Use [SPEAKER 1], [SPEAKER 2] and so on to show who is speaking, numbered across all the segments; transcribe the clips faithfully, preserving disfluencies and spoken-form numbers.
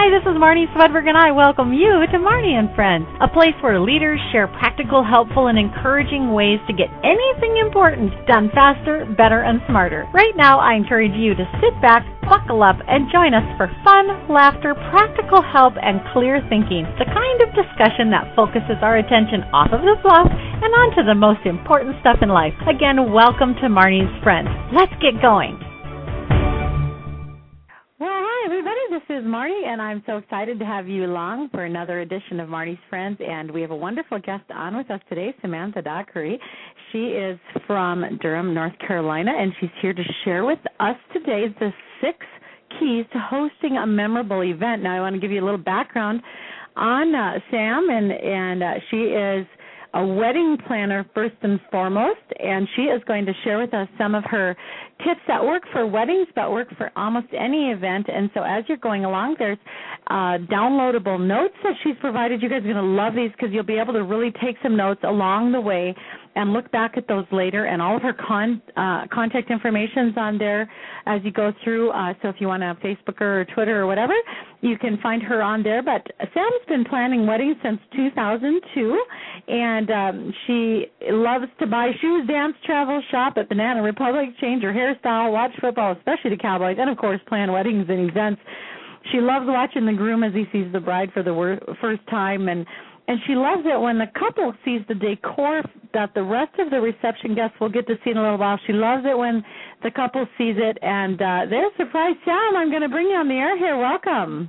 [SPEAKER 1] Hi, this is Marnie Swedberg, and I welcome you to Marnie and Friends, a place where leaders share practical, helpful, and encouraging ways to get anything important done faster, better, and smarter. Right now, I encourage you to sit back, buckle up, and join us for fun, laughter, practical help, and clear thinking, the kind of discussion that focuses our attention off of the fluff and onto the most important stuff in life. Again, welcome to Marnie's Friends. Let's get going. Well, hi, everybody. This is Marnie, and I'm so excited to have you along for another edition of Marnie's Friends. And we have a wonderful guest on with us today, Samantha Dockery. She is from Durham, North Carolina, and she's here to share with us today the six keys to hosting a memorable event. Now, I want to give you a little background on uh, Sam, and, and uh, she is a wedding planner first and foremost, and she is going to share with us some of her tips that work for weddings but work for almost any event. And so as you're going along, there's uh, downloadable notes that she's provided. You guys are going to love these because you'll be able to really take some notes along the way and look back at those later. And all of her con- uh, contact information is on there as you go through. Uh, so if you want to Facebook her or Twitter or whatever, you can find her on there. But Sam's been planning weddings since two thousand two, and um, she loves to buy shoes, dance, travel, shop at Banana Republic, change her hairstyle, watch football, especially the Cowboys, and, of course, plan weddings and events. She loves watching the groom as he sees the bride for the wor- first time, and And she loves it when the couple sees the decor that the rest of the reception guests will get to see in a little while. She loves it when the couple sees it, and uh, they're surprised. Sam, I'm going to bring you on the air here. Welcome.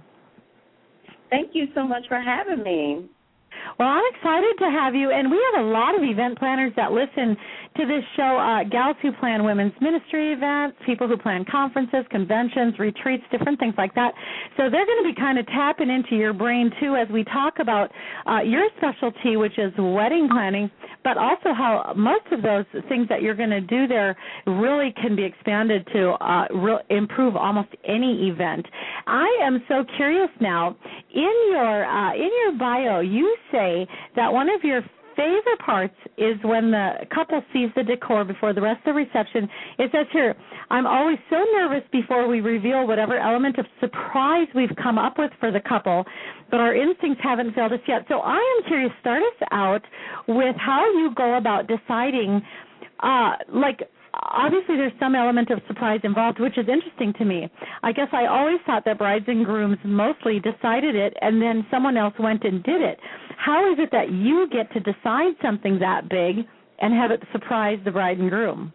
[SPEAKER 2] Thank you so much for having me.
[SPEAKER 1] Well, I'm excited to have you, and we have a lot of event planners that listen to this show, uh, gals who plan women's ministry events, people who plan conferences, conventions, retreats, different things like that. So they're going to be kind of tapping into your brain, too, as we talk about uh, your specialty, which is wedding planning, but also how most of those things that you're going to do there really can be expanded to uh, re- improve almost any event. I am so curious now, in your, uh, in your bio, you say that one of your favorite parts is when the couple sees the decor before the rest of the reception. It says here, I'm always so nervous before we reveal whatever element of surprise we've come up with for the couple, but our instincts haven't failed us yet. So I am curious, start us out with how you go about deciding, uh, like, obviously there's some element of surprise involved, which is interesting to me. I guess I always thought that brides and grooms mostly decided it and then someone else went and did it. How is it that you get to decide something that big and have it surprise the bride and groom?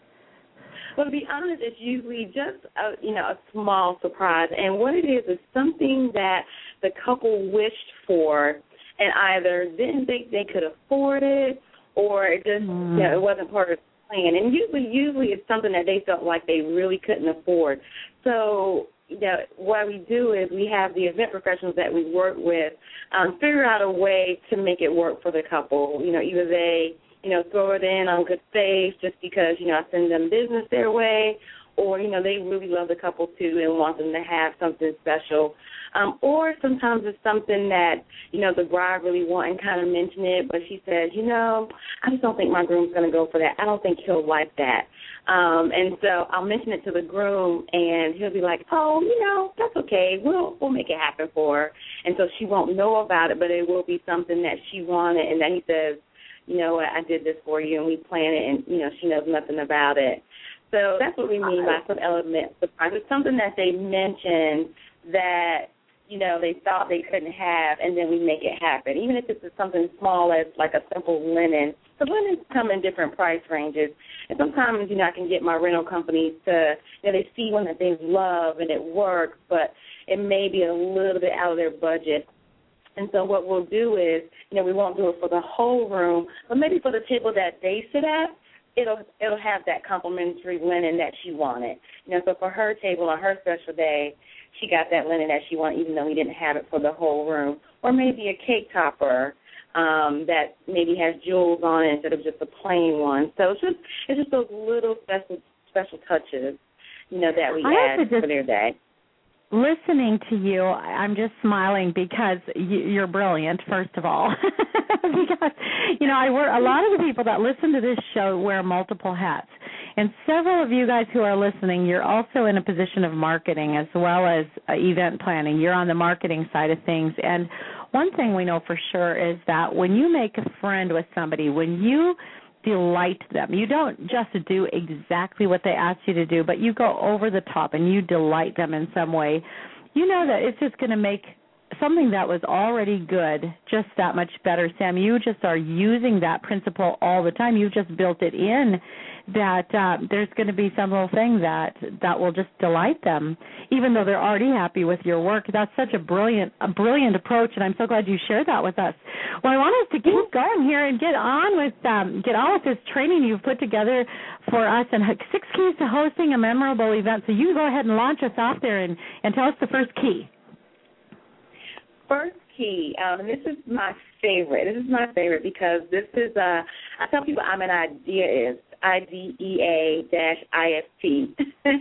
[SPEAKER 2] Well, to be honest, it's usually just a, you know, a small surprise. And what it is is something that the couple wished for and either didn't think they could afford it or it just mm. you know, it wasn't part of and usually, usually it's something that they felt like they really couldn't afford. So, you know, what we do is we have the event professionals that we work with um, figure out a way to make it work for the couple. You know, either they, you know, throw it in on good faith just because, you know, I send them business their way, or, you know, they really love the couple too and want them to have something special. Um, or sometimes it's something that, you know, the bride really want and kind of mention it, but she says, you know, I just don't think my groom's going to go for that. I don't think he'll like that. Um, and so I'll mention it to the groom, and he'll be like, oh, you know, that's okay. We'll we'll make it happen for her. And so she won't know about it, but it will be something that she wanted. And then he says, you know what, I did this for you, and we plan it, and, you know, she knows nothing about it. So that's what we mean by some element of surprise. It's something that they mentioned that, you know, they thought they couldn't have, and then we make it happen. Even if it's something small as like a simple linen. The linens come in different price ranges. And sometimes, you know, I can get my rental companies to, you know, they see one that they love and it works, but it may be a little bit out of their budget. And so what we'll do is, you know, we won't do it for the whole room, but maybe for the table that they sit at, it'll it'll have that complimentary linen that she wanted. You know, so for her table on her special day, she got that linen that she wanted, even though we didn't have it for the whole room. Or maybe a cake topper um, that maybe has jewels on it instead of just a plain one. So it's just it's just those little special special touches, you know, that we
[SPEAKER 1] I
[SPEAKER 2] add for their day.
[SPEAKER 1] Listening to you, I'm just smiling because you're brilliant, first of all. Because, you know, I work, a lot of the people that listen to this show wear multiple hats. And several of you guys who are listening, you're also in a position of marketing as well as uh, event planning. You're on the marketing side of things. And one thing we know for sure is that when you make a friend with somebody, when you delight them, you don't just do exactly what they ask you to do, but you go over the top and you delight them in some way, you know that it's just going to make something that was already good just that much better. Sam, you just are using that principle all the time. You've just built it in that uh, there's going to be some little thing that, that will just delight them, even though they're already happy with your work. That's such a brilliant a brilliant approach, and I'm so glad you shared that with us. Well, I want us to keep going here and get on with um, get on with this training you've put together for us, and six keys to hosting a memorable event. So you go ahead and launch us off there and, and tell us the first key.
[SPEAKER 2] First key, um, and this is my favorite. This is my favorite because this is, uh, I tell people I'm an ideaist, I D E A dash I S T,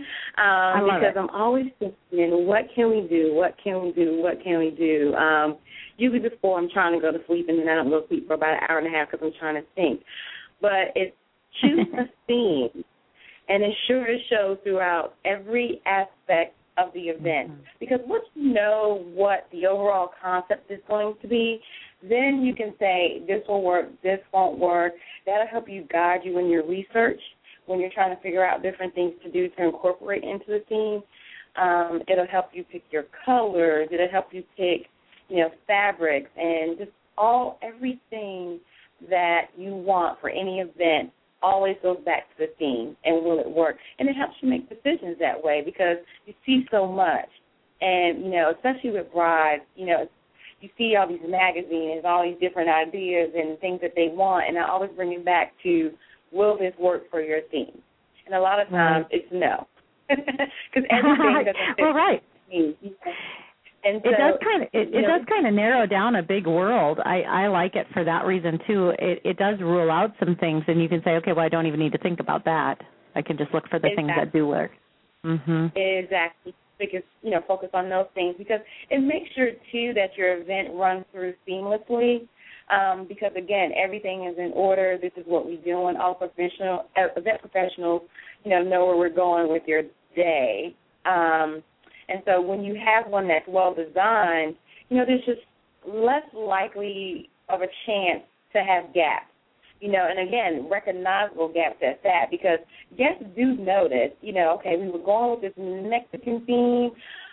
[SPEAKER 2] um, because it. I'm always thinking, what can we do, what can we do, what can we do? Um, usually before I'm trying to go to sleep, and then I don't go to sleep for about an hour and a half because I'm trying to think. But it's choose a theme and ensure it shows throughout every aspect of the event, mm-hmm. because once you know what the overall concept is going to be, then you can say this will work, this won't work. That'll help you guide you in your research when you're trying to figure out different things to do to incorporate into the theme. Um, it'll help you pick your colors. It'll help you pick, you know, fabrics and just all everything that you want for any event. Always goes back to the theme and will it work? And it helps you make decisions that way because you see so much. And, you know, especially with brides, you know, you see all these magazines, all these different ideas and things that they want, and I always bring it back to, will this work for your theme? And a lot of times right. it's no. Because everything doesn't fit
[SPEAKER 1] well, right.
[SPEAKER 2] me. And so,
[SPEAKER 1] it does kind of it, it does kind of narrow down a big world. I, I like it for that reason too. It it does rule out some things, and you can say, okay, well, I don't even need to think about that. I can just look for the exactly. things that do work. Mm-hmm.
[SPEAKER 2] Exactly. Because you know, focus on those things because it makes sure too that your event runs through seamlessly. Um, because again, everything is in order. This is what we do, and all professional event professionals, you know, know where we're going with your day. Um, And so when you have one that's well-designed, you know, there's just less likely of a chance to have gaps, you know, and, again, recognizable gaps at that because guests do notice, you know, okay, we were going with this Mexican theme,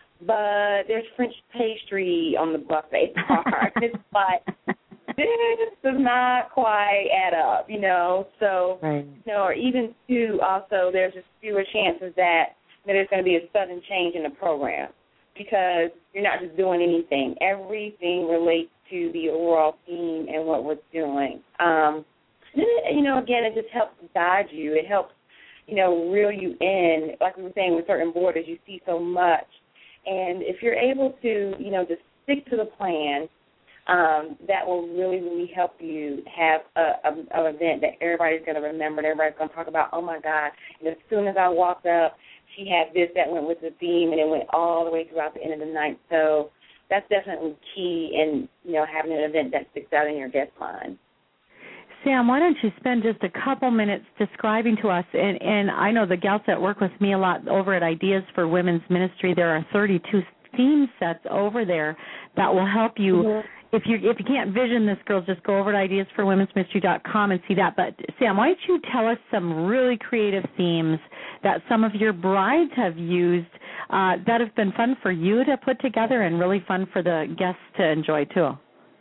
[SPEAKER 2] but there's French pastry on the buffet card. It's like, this does not quite add up, you know. So, right. you know, or even, too, also there's just fewer chances that that there's going to be a sudden change in the program because you're not just doing anything. Everything relates to the overall theme and what we're doing. Um, you know, again, it just helps guide you. It helps, you know, reel you in. Like we were saying with certain borders, you see so much. And if you're able to, you know, just stick to the plan, um, that will really, really help you have a, a, an event that everybody's going to remember and everybody's going to talk about, oh, my God, and as soon as I walked up, she had this that went with the theme, and it went all the way throughout the end of the night. So that's definitely key in, you know, having an event that sticks out in your guest mind.
[SPEAKER 1] Sam, why don't you spend just a couple minutes describing to us, and, and I know the gals that work with me a lot over at Ideas for Women's Ministry, there are thirty-two theme sets over there that will help you. Mm-hmm. If you if you can't vision this, girls, just go over to ideas for women's ministry dot com and see that. But, Sam, why don't you tell us some really creative themes that some of your brides have used uh, that have been fun for you to put together and really fun for the guests to enjoy, too?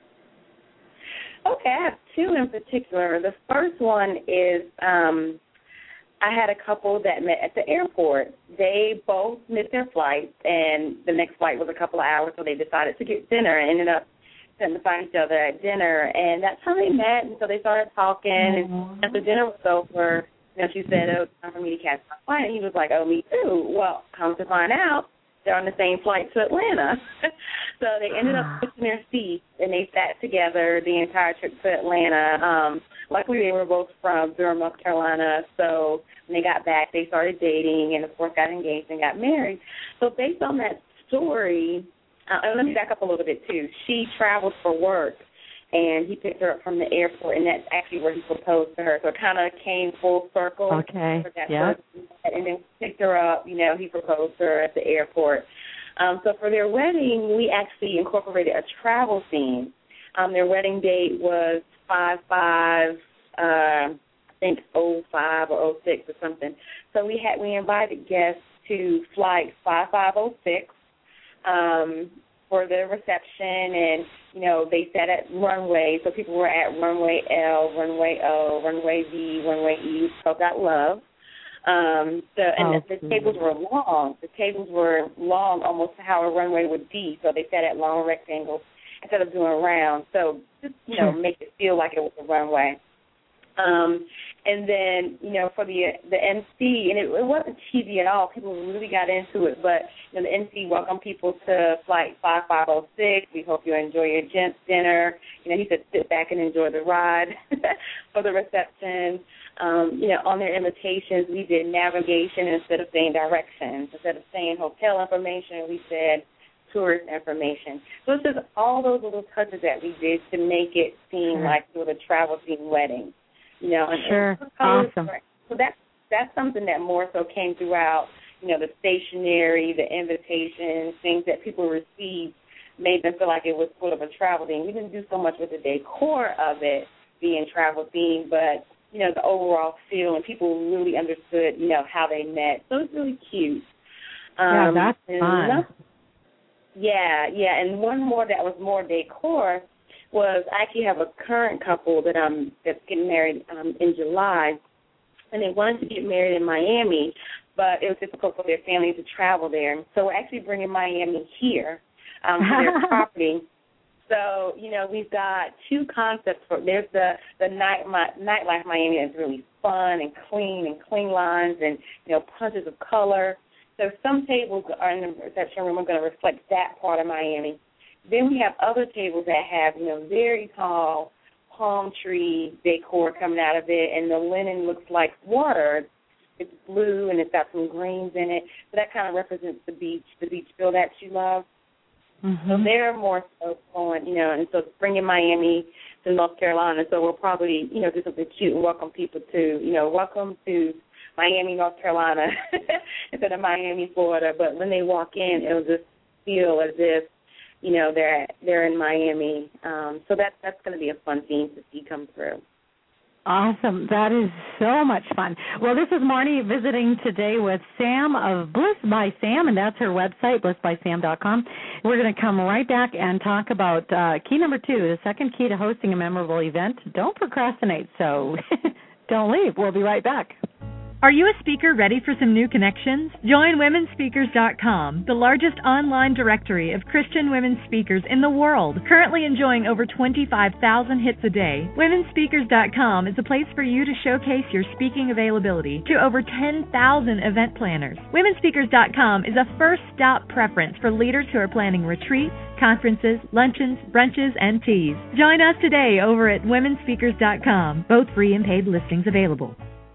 [SPEAKER 2] Okay, I have two in particular. The first one is um, I had a couple that met at the airport. They both missed their flight, and the next flight was a couple of hours, so they decided to get dinner and ended up to find each other at dinner, and that's how they met. And so they started talking, mm-hmm. and after dinner was over, you know, she said, "Oh, it's time for me to catch my flight." And he was like, "Oh, me too." Well, come to find out, they're on the same flight to Atlanta. So they ended up switching their seats, and they sat together the entire trip to Atlanta. Um, luckily, they were both from Durham, North Carolina, so when they got back, they started dating and, of course, got engaged and got married. So based on that story, Uh, let me back up a little bit, too. She traveled for work, and he picked her up from the airport, and that's actually where he proposed to her. So it kind of came full circle.
[SPEAKER 1] Okay,
[SPEAKER 2] yeah. And then picked her up, you know, he proposed to her at the airport. Um, so for their wedding, we actually incorporated a travel theme. Um, their wedding date was five five, uh, I think oh five or oh six or something. So we had we invited guests to flight five five oh six um, for the reception, and you know they sat at runway. So people were at runway L, runway O, runway V, runway E. So got love. Um, so and oh, the, the tables were long. The tables were long, almost how a runway would be. So they sat at long rectangles instead of doing round. So just you know make it feel like it was a runway. Um, and then, you know, for the the M C, and it, it wasn't cheesy at all. People really got into it. But you know, the M C welcomed people to flight five five oh six. We hope you enjoy your gents dinner. You know, he said sit back and enjoy the ride for the reception. Um, you know, on their invitations, we did navigation instead of saying directions. Instead of saying hotel information, we said tourist information. So it's just all those little touches that we did to make it seem like it was a travel-themed wedding. You know, and
[SPEAKER 1] sure, awesome.
[SPEAKER 2] So that's that's something that more so came throughout. You know, the stationery, the invitations, things that people received made them feel like it was sort of a travel theme. We didn't do so much with the decor of it being travel themed, but you know, the overall feel, and people really understood, you know, how they met. So it's really cute.
[SPEAKER 1] Um, yeah, that's fun.
[SPEAKER 2] Another, yeah, yeah, and one more that was more decor was I actually have a current couple that um that's getting married um, in July, and they wanted to get married in Miami, but it was difficult for their family to travel there. So we're actually bringing Miami here um, to their property. So, you know, we've got two concepts. For There's the, the night my, nightlife Miami that's really fun and clean and clean lines and, you know, punches of color. So some tables are in the reception room are going to reflect that part of Miami. Then we have other tables that have, you know, very tall palm tree decor coming out of it, and the linen looks like water. It's blue, and it's got some greens in it. So that kind of represents the beach, the beach feel that you love. Mm-hmm. So they're more so going, you know, and so bringing Miami to North Carolina. So we'll probably, you know, do something cute and welcome people to, you know, welcome to Miami, North Carolina instead of Miami, Florida. But when they walk in, it'll just feel as if, you know, they're they're in Miami. Um, so that, that's going to be a fun theme to see come through.
[SPEAKER 1] Awesome. That is so much fun. Well, this is Marnie visiting today with Sam of Bliss by Sam, and that's her website, bliss by sam dot com. We're going to come right back and talk about uh, key number two, the second key to hosting a memorable event. Don't procrastinate, so don't leave. We'll be right back.
[SPEAKER 3] Are you a speaker ready for some new connections? Join women speakers dot com, the largest online directory of Christian women speakers in the world, currently enjoying over twenty-five thousand hits a day. women speakers dot com is a place for you to showcase your speaking availability to over ten thousand event planners. women speakers dot com is a first-stop preference for leaders who are planning retreats, conferences, luncheons, brunches, and teas. Join us today over at women speakers dot com, both free and paid listings available.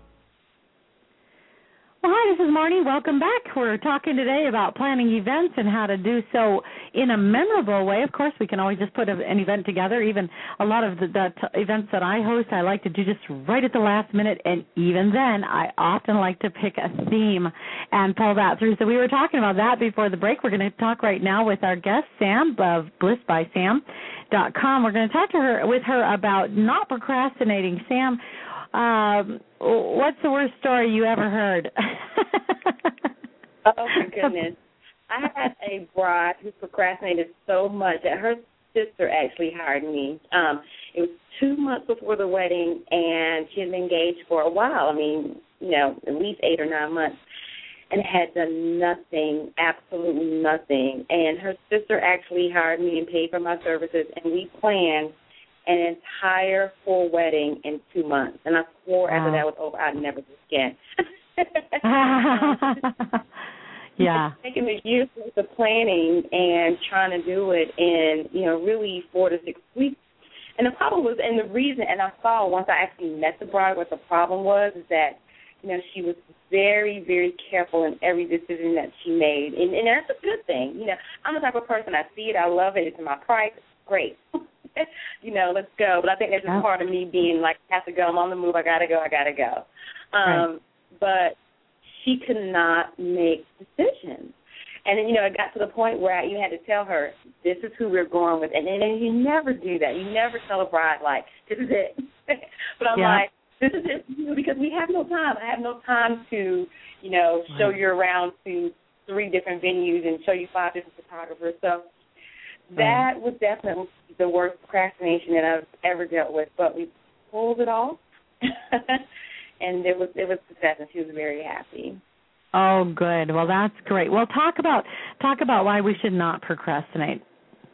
[SPEAKER 1] Well, hi, this is Marnie. Welcome back. We're talking today about planning events and how to do so in a memorable way. Of course, we can always just put an event together. Even a lot of the, the t- events that I host, I like to do just right at the last minute, and even then, I often like to pick a theme and pull that through. So we were talking about that before the break. We're going to talk right now with our guest, Sam of bliss by sam dot com. We're going to talk to her with her about not procrastinating. Sam, Um, what's the worst story you ever heard?
[SPEAKER 2] Oh, my goodness. I had a bride who procrastinated so much that her sister actually hired me. Um, it was two months before the wedding, and she had been engaged for a while. I mean, you know, at least eight or nine months, and had done nothing, absolutely nothing. And her sister actually hired me and paid for my services, and we planned an entire full wedding in two months. And I swore wow. after that was over, I'd never do it again.
[SPEAKER 1] Yeah.
[SPEAKER 2] Taking the years worth of planning and trying to do it in, you know, really four to six weeks. And the problem was, and the reason, and I saw once I actually met the bride what the problem was, is that, you know, she was very, very careful in every decision that she made. And, and that's a good thing. You know, I'm the type of person, I see it, I love it, it's in my price, great. you know, let's go. But I think that's just
[SPEAKER 1] yeah.
[SPEAKER 2] part of me being like, I have to go. I'm on the move. I got to go. I got to go. Um, right. But she could not make decisions. And then, you know, it got to the point where you had to tell her, this is who we're going with. And then you never do that. You never tell a bride, like, this is it. But I'm
[SPEAKER 1] yeah.
[SPEAKER 2] like, this is it, because we have no time. I have no time to, you know, show right. you around to three different venues and show you five different photographers. So that right. was definitely the worst procrastination that I've ever dealt with. But we pulled it off, and it was it was success, and she was very happy.
[SPEAKER 1] Oh, good. Well, that's great. Well, talk about talk about why we should not procrastinate.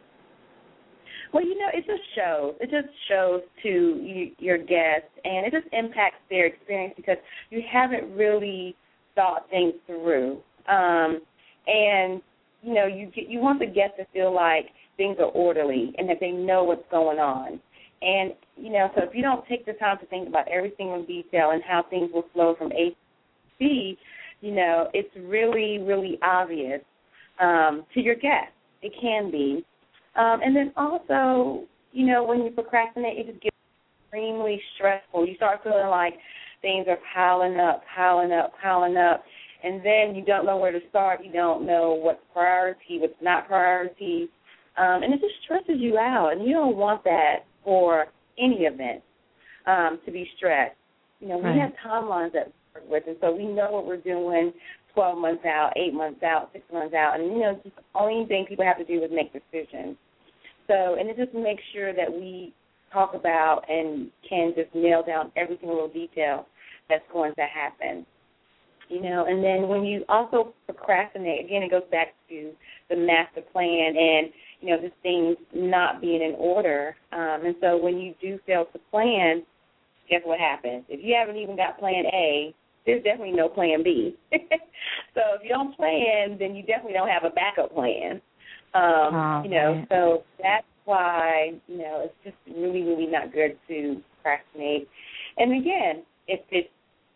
[SPEAKER 2] Well, you know, it just shows. It just shows to you, your guests, and it just impacts their experience because you haven't really thought things through. Um, and, you know, you you want the guests to feel like things are orderly and that they know what's going on. And, you know, so if you don't take the time to think about every single detail and how things will flow from A to B, you know, it's really, really obvious um, to your guests. It can be. Um, and then also, you know, when you procrastinate, it just gets extremely stressful. You start feeling like things are piling up, piling up, piling up, and then you don't know where to start. You don't know what's priority, what's not priority, um, and it just stresses you out. And you don't want that for any event um, to be stressed. You know, we
[SPEAKER 1] right.
[SPEAKER 2] have timelines that we work with, and so we know what we're doing twelve months out, eight months out, six months out, and, you know, just the only thing people have to do is make decisions. So, and it just makes sure that we talk about and can just nail down every single little detail that's going to happen. You know, and then when you also procrastinate, again, it goes back to the master plan and, you know, just things not being in order. Um, and so when you do fail to plan, guess what happens? If you haven't even got plan A, there's definitely no plan B. So if you don't plan, then you definitely don't have a backup plan. Um, oh, you know, right. So that's why, you know, it's just really, really not good to procrastinate. And again, if it's,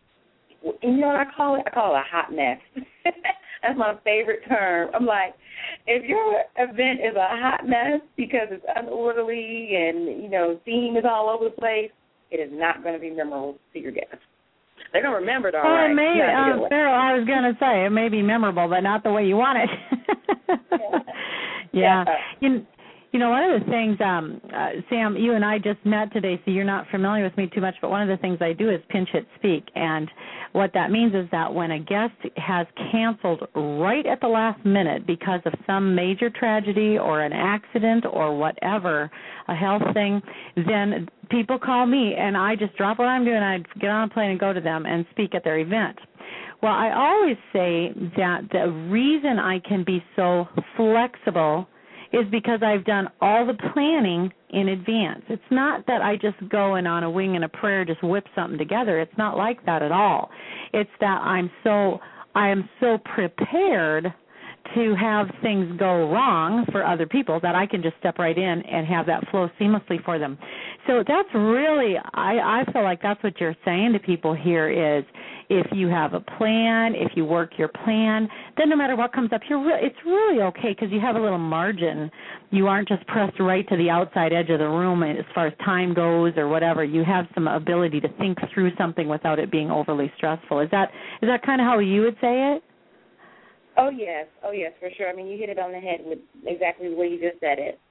[SPEAKER 2] you know what I call it? I call it a hot mess. That's my favorite term. I'm like, if your event is a hot mess because it's unorderly and, you know, theme is all over the place, it is not going to be memorable to your guests. They're going to remember it all
[SPEAKER 1] well,
[SPEAKER 2] right.
[SPEAKER 1] It may, uh, Farrell, I was going to say, it may be memorable, but not the way you want it. yeah. yeah. You, you know, one of the things, um, uh, Sam, you and I just met today, so you're not familiar with me too much, but one of the things I do is pinch hit speak. And what that means is that when a guest has canceled right at the last minute because of some major tragedy or an accident or whatever, a health thing, then people call me and I just drop what I'm doing. I get on a plane and go to them and speak at their event. Well, I always say that the reason I can be so flexible is because I've done all the planning in advance. It's not that I just go and on a wing and a prayer just whip something together. It's not like that at all. It's that I'm so I am so prepared to have things go wrong for other people that I can just step right in and have that flow seamlessly for them. So that's really, I, I feel like that's what you're saying to people here is if you have a plan, if you work your plan, then no matter what comes up, you're re- it's really okay because you have a little margin. You aren't just pressed right to the outside edge of the room as far as time goes or whatever. You have some ability to think through something without it being overly stressful. Is that is that kind of how you would say it?
[SPEAKER 2] Oh, yes. Oh, yes, for sure. I mean, you hit it on the head with exactly the way you just said it.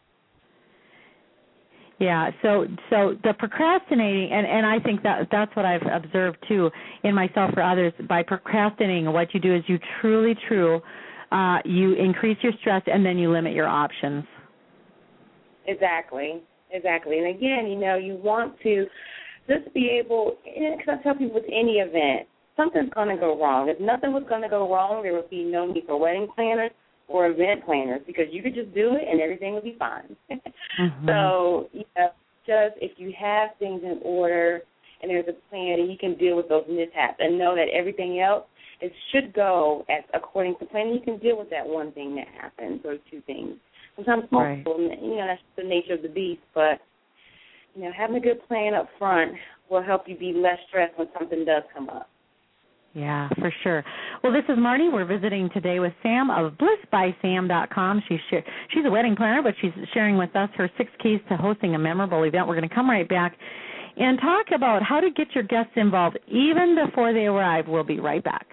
[SPEAKER 1] Yeah, so so the procrastinating, and, and I think that that's what I've observed, too, in myself or others. By procrastinating, what you do is you truly, true, uh, you increase your stress and then you limit your options.
[SPEAKER 2] Exactly, exactly. And, again, you know, you want to just be able, because I tell people with any event, something's going to go wrong. If nothing was going to go wrong, there would be no need for wedding planners or event planners because you could just do it and everything would be fine. Mm-hmm. So, you know, just if you have things in order and there's a plan and you can deal with those mishaps and know that everything else, it should go as according to plan, you can deal with that one thing that happens or two things. Sometimes multiple, right. You know, that's the nature of the beast, but, you know, having a good plan up front will help you be less stressed when something does come up.
[SPEAKER 1] Yeah, for sure. Well, this is Marty. We're visiting today with Sam of bliss by sam dot com. She's share, she's a wedding planner, but she's sharing with us her six keys to hosting a memorable event. We're going to come right back and talk about how to get your guests involved even before they arrive. We'll be right back.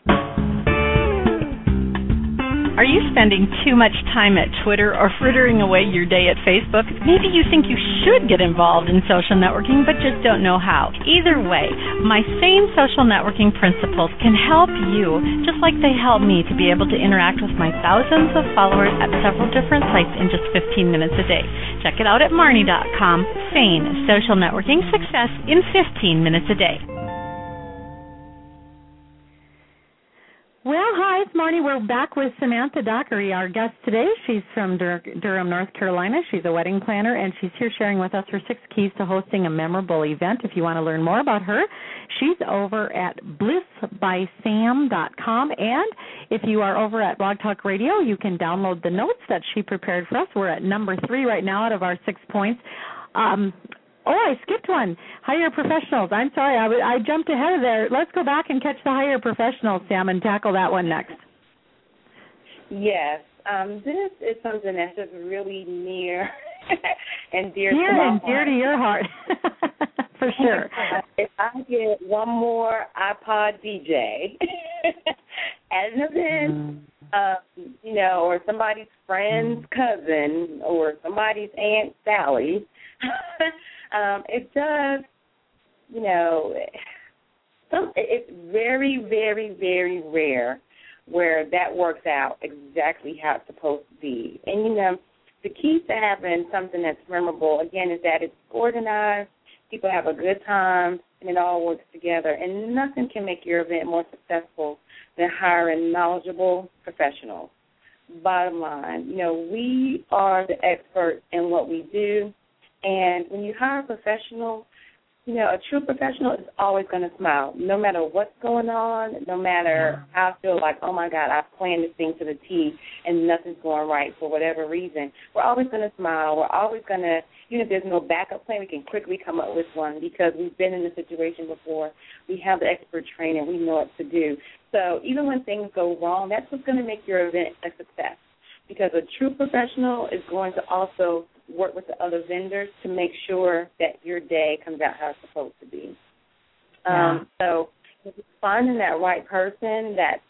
[SPEAKER 3] Are you spending too much time at Twitter or frittering away your day at Facebook? Maybe you think you should get involved in social networking but just don't know how. Either way, my same social networking principles can help you just like they help me to be able to interact with my thousands of followers at several different sites in just fifteen minutes a day. Check it out at marnie dot com. Sane social networking success in fifteen minutes a day.
[SPEAKER 1] Well, hi, it's Marnie. We're back with Samantha Dockery, our guest today. She's from Dur- Durham, North Carolina. She's a wedding planner, and she's here sharing with us her six keys to hosting a memorable event. If you want to learn more about her, she's over at bliss by sam dot com. And if you are over at Blog Talk Radio, you can download the notes that she prepared for us. We're at number three right now out of our six points. Um, Oh, I skipped one. Hire professionals. I'm sorry. I, w- I jumped ahead of there. Let's go back and catch the hire professionals, Sam, and tackle that one next.
[SPEAKER 2] Yes. Um, this is something that's just really near and dear
[SPEAKER 1] near
[SPEAKER 2] to my
[SPEAKER 1] and
[SPEAKER 2] heart.
[SPEAKER 1] dear to your heart, for sure.
[SPEAKER 2] If I get one more iPod D J at an event, mm. um, you know, or somebody's friend's mm. cousin or somebody's Aunt Sally, Um, it does, you know, some, it's very, very, very rare where that works out exactly how it's supposed to be. And, you know, the key to having something that's memorable, again, is that it's organized, people have a good time, and it all works together. And nothing can make your event more successful than hiring knowledgeable professionals. Bottom line, you know, we are the experts in what we do. And when you hire a professional, you know, a true professional is always going to smile, no matter what's going on, no matter how I feel like, oh, my God, I've planned this thing to the T and nothing's going right for whatever reason. We're always going to smile. We're always going to, even if there's no backup plan, we can quickly come up with one because we've been in this situation before. We have the expert training. We know what to do. So even when things go wrong, that's what's going to make your event a success because a true professional is going to also work with the other vendors to make sure that your day comes out how it's supposed to be.
[SPEAKER 1] Yeah.
[SPEAKER 2] Um, so finding that right person that's,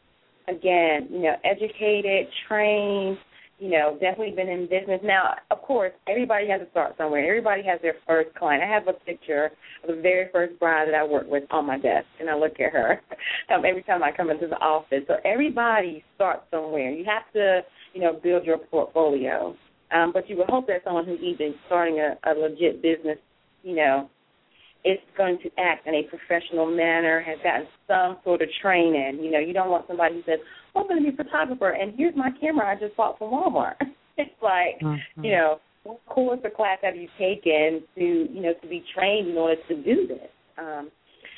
[SPEAKER 2] again, you know, educated, trained, you know, definitely been in business. Now, of course, everybody has to start somewhere. Everybody has their first client. I have a picture of the very first bride that I worked with on my desk, and I look at her um, every time I come into the office. So everybody starts somewhere. You have to, you know, build your portfolio. Um, but you would hope that someone who's even starting a, a legit business, you know, is going to act in a professional manner, has gotten some sort of training. You know, you don't want somebody who says, oh, I'm going to be a photographer, and here's my camera I just bought from Walmart. It's like, mm-hmm. you know, what course or class have you taken to, you know, to be trained in order to do this? Um,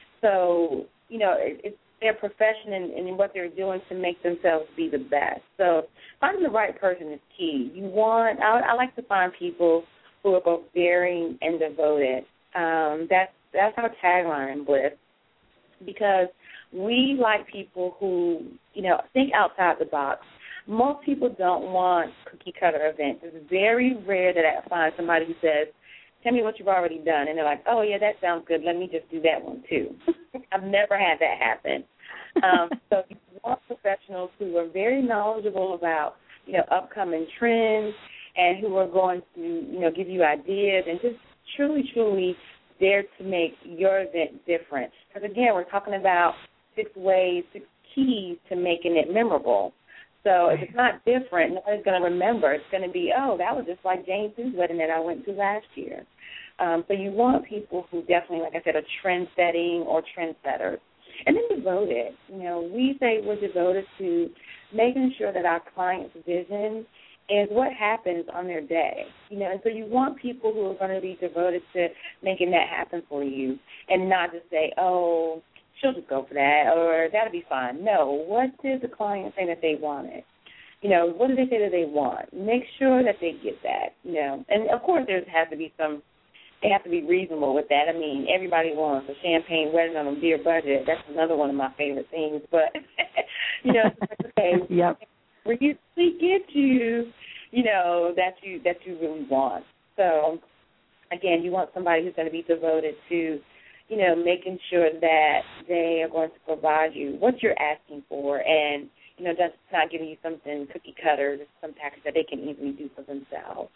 [SPEAKER 2] so, you know, it, it's their profession and, and what they're doing to make themselves be the best. So finding the right person is key. You want, I, I like to find people who are both daring and devoted. Um, that's, that's our tagline in Bliss because we like people who, you know, think outside the box. Most people don't want cookie-cutter events. It's very rare that I find somebody who says, tell me what you've already done. And they're like, oh, yeah, that sounds good. Let me just do that one, too. I've never had that happen. Um, so you want professionals who are very knowledgeable about, you know, upcoming trends and who are going to, you know, give you ideas and just truly, truly dare to make your event different. Because, again, we're talking about six ways, six keys to making it memorable. So if it's not different, nobody's going to remember. It's going to be, oh, that was just like Jane Sue's wedding that I went to last year. Um, so you want people who definitely, like I said, are trend-setting or trendsetters. And then devoted. You know, we say we're devoted to making sure that our client's vision is what happens on their day. You know, and so you want people who are going to be devoted to making that happen for you and not just say, oh, she'll just go for that or that'll be fine. No, what did the client say that they wanted? You know, what did they say that they want? Make sure that they get that, you know. And, of course, there has to be some they have to be reasonable with that. I mean, everybody wants a champagne wedding on a dear budget. That's another one of my favorite things. But, you know, it's like, okay,
[SPEAKER 1] yep.
[SPEAKER 2] we get you, you know, that you that you really want. So, again, you want somebody who's going to be devoted to, you know, making sure that they are going to provide you what you're asking for, and, you know, just not giving you something cookie cutter, just some package that they can easily do for themselves.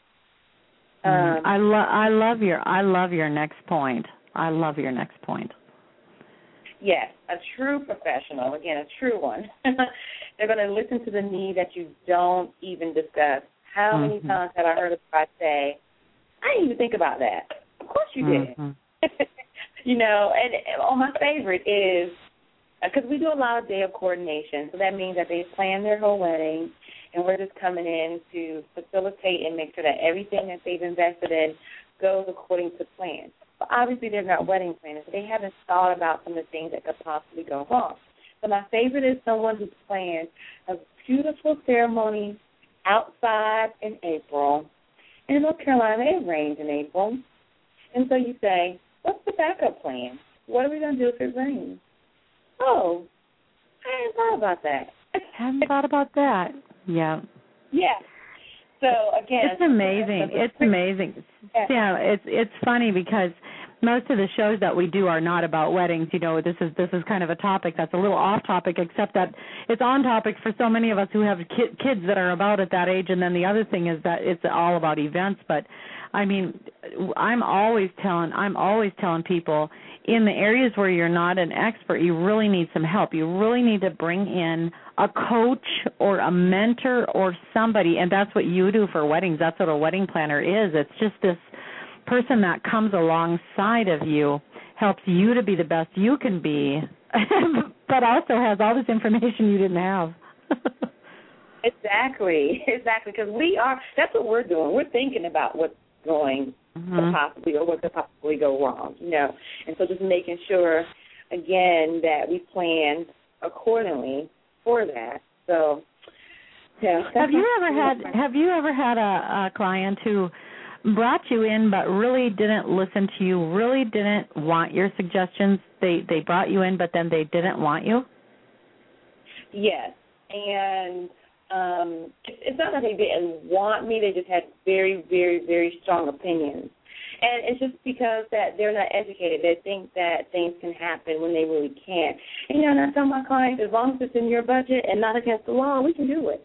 [SPEAKER 2] Um,
[SPEAKER 1] I love I love your I love your next point. I love your next point.
[SPEAKER 2] Yes, a true professional, again, a true one. They're going to listen to the need that you don't even discuss. How many
[SPEAKER 1] mm-hmm.
[SPEAKER 2] times have I heard a bride say, I didn't even think about that. Of course you did. Mm-hmm. You know, and, and oh, my favorite is, because we do a lot of day of coordination, so that means that they plan their whole wedding, and we're just coming in to facilitate and make sure that everything that they've invested in goes according to plan. But obviously they're not wedding planners, so they haven't thought about some of the things that could possibly go wrong. So my favorite is someone who's planned a beautiful ceremony outside in April. In North Carolina, it rains in April. And so you say, what's the backup plan? What are we going to do if it rains? Oh, I hadn't thought about that.
[SPEAKER 1] Haven't thought about that. Yeah.
[SPEAKER 2] Yeah. So again,
[SPEAKER 1] it's amazing. It's amazing. Yeah, it's it's funny because most of the shows that we do are not about weddings. You know, this is this is kind of a topic that's a little off topic, except that it's on topic for so many of us who have ki- kids that are about at that age. And then the other thing is that it's all about events. But I mean, I'm always telling I'm always telling people, in the areas where you're not an expert, you really need some help. You really need to bring in a coach or a mentor or somebody, and that's what you do for weddings. That's what a wedding planner is. It's just this person that comes alongside of you, helps you to be the best you can be, but also has all this information you didn't have.
[SPEAKER 2] Exactly, exactly, because we are, that's what we're doing. We're thinking about what's going mm-hmm. to possibly or what could possibly go wrong, you know. And so just making sure, again, that we plan accordingly for that. So, yeah.
[SPEAKER 1] Have you ever had Have you ever had a, a client who brought you in but really didn't listen to you, really didn't want your suggestions? They they brought you in, but then they didn't want you?
[SPEAKER 2] Yes, and um, it's not that they didn't want me. They just had very, very, very strong opinions. And it's just because that they're not educated. They think that things can happen when they really can't. And, you know, and I tell my clients, as long as it's in your budget and not against the law, we can do it.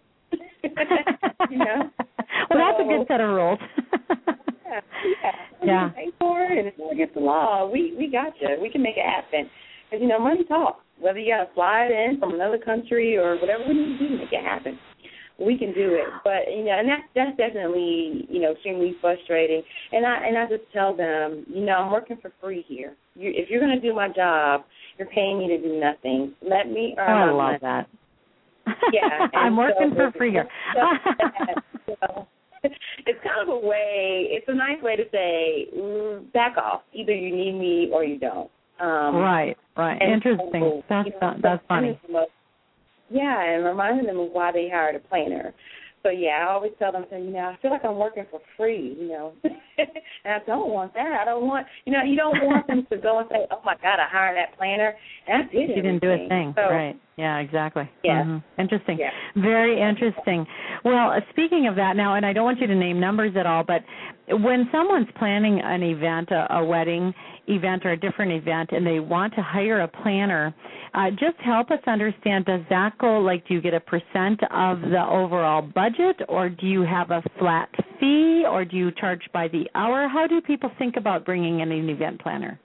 [SPEAKER 2] You know?
[SPEAKER 1] Well, that's a good set of rules.
[SPEAKER 2] yeah, yeah.
[SPEAKER 1] Yeah.
[SPEAKER 2] You can pay for it, and it's not against the law. We we got you. We can make it happen. Because, you know, money talks. Whether you got to fly it in from another country or whatever we need to do to make it happen, we can do it. But, you know, and that's, that's definitely, you know, extremely frustrating. And I and I just tell them, you know, I'm working for free here. You, if you're going to do my job, you're paying me to do nothing. Let me earn
[SPEAKER 1] oh, I
[SPEAKER 2] my
[SPEAKER 1] love
[SPEAKER 2] money.
[SPEAKER 1] that.
[SPEAKER 2] Yeah.
[SPEAKER 1] I'm working
[SPEAKER 2] so,
[SPEAKER 1] for free here.
[SPEAKER 2] that, so, it's kind of a way, it's a nice way to say, mm, back off. Either you need me or you don't. Um,
[SPEAKER 1] right, right. Interesting. So, that's, you know, that's funny.
[SPEAKER 2] Yeah, and reminding them of why they hired a planner. So, yeah, I always tell them, you know, I feel like I'm working for free, you know. And I don't want that. I don't want, you know, you don't want them to go and say, oh, my God, I hired that planner, and I did it.
[SPEAKER 1] You didn't do a thing.
[SPEAKER 2] So,
[SPEAKER 1] right. Yeah, exactly.
[SPEAKER 2] Yeah.
[SPEAKER 1] Mm-hmm. Interesting.
[SPEAKER 2] Yeah.
[SPEAKER 1] Very interesting. Well, uh, speaking of that now, and I don't want you to name numbers at all, but when someone's planning an event, a, a wedding event or a different event, and they want to hire a planner, uh, just help us understand, does that go, like, do you get a percent of the overall budget, or do you have a flat fee, or do you charge by the hour? How do people think about bringing in an event planner?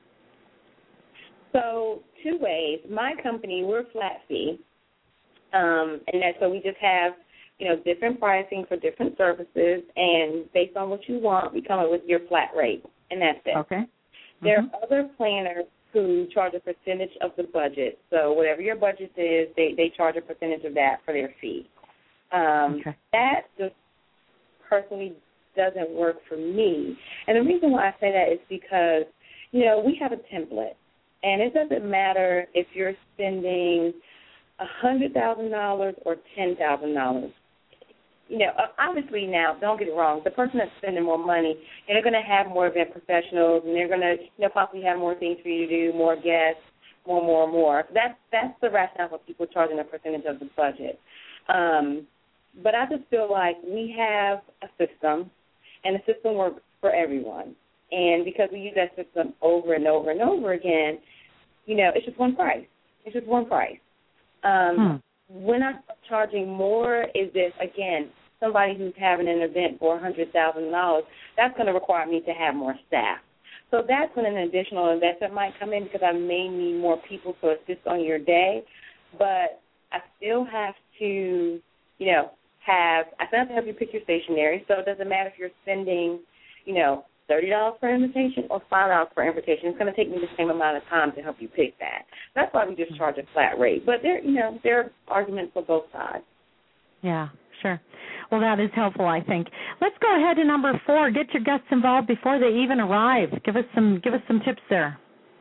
[SPEAKER 2] So two ways. My company, we're flat fee, um, and that's so we just have, you know, different pricing for different services, and based on what you want, we come up with your flat rate, and that's it.
[SPEAKER 1] Okay. Mm-hmm.
[SPEAKER 2] There are other planners who charge a percentage of the budget. So whatever your budget is, they, they charge a percentage of that for their fee. Um,
[SPEAKER 1] okay.
[SPEAKER 2] That just personally doesn't work for me. And the reason why I say that is because, you know, we have a template. And it doesn't matter if you're spending one hundred thousand dollars or ten thousand dollars. you know, obviously now, don't get it wrong, the person that's spending more money, and they're going to have more event professionals, and they're going to, you know, possibly have more things for you to do, more guests, more, more, more. That's that's the rationale for people charging a percentage of the budget. Um, but I just feel like we have a system, and the system works for everyone. And because we use that system over and over and over again, you know, it's just one price. It's just one price. Um, hmm. When I'm charging more is if, again, somebody who's having an event for one hundred thousand dollars, that's going to require me to have more staff. So that's when an additional investment might come in because I may need more people to assist on your day. But I still have to, you know, have, I still have to have you pick your stationery. So it doesn't matter if you're spending, you know, thirty dollars per invitation or five dollars per invitation. It's going to take me the same amount of time to help you pick that. That's why we just charge a flat rate. But there, you know, there are arguments for both sides.
[SPEAKER 1] Yeah, sure. Well, that is helpful, I think. Let's go ahead to number four. Get your guests involved before they even arrive. Give us some, give us some tips there.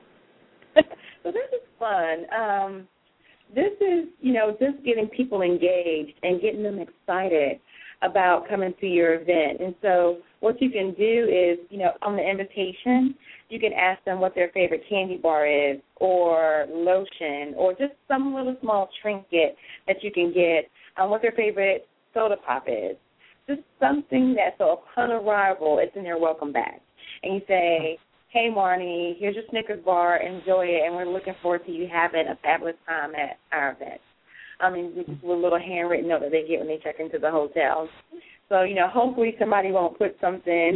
[SPEAKER 2] So this is fun. Um, this is, you know, just getting people engaged and getting them excited about coming to your event. And so what you can do is, you know, on the invitation, you can ask them what their favorite candy bar is or lotion or just some little small trinket that you can get, um, what their favorite soda pop is. Just something that, so upon arrival, it's in their welcome bag. And you say, hey, Marnie, here's your Snickers bar. Enjoy it, and we're looking forward to you having a fabulous time at our event. I mean, with a little handwritten note that they get when they check into the hotel. So, you know, hopefully somebody won't put something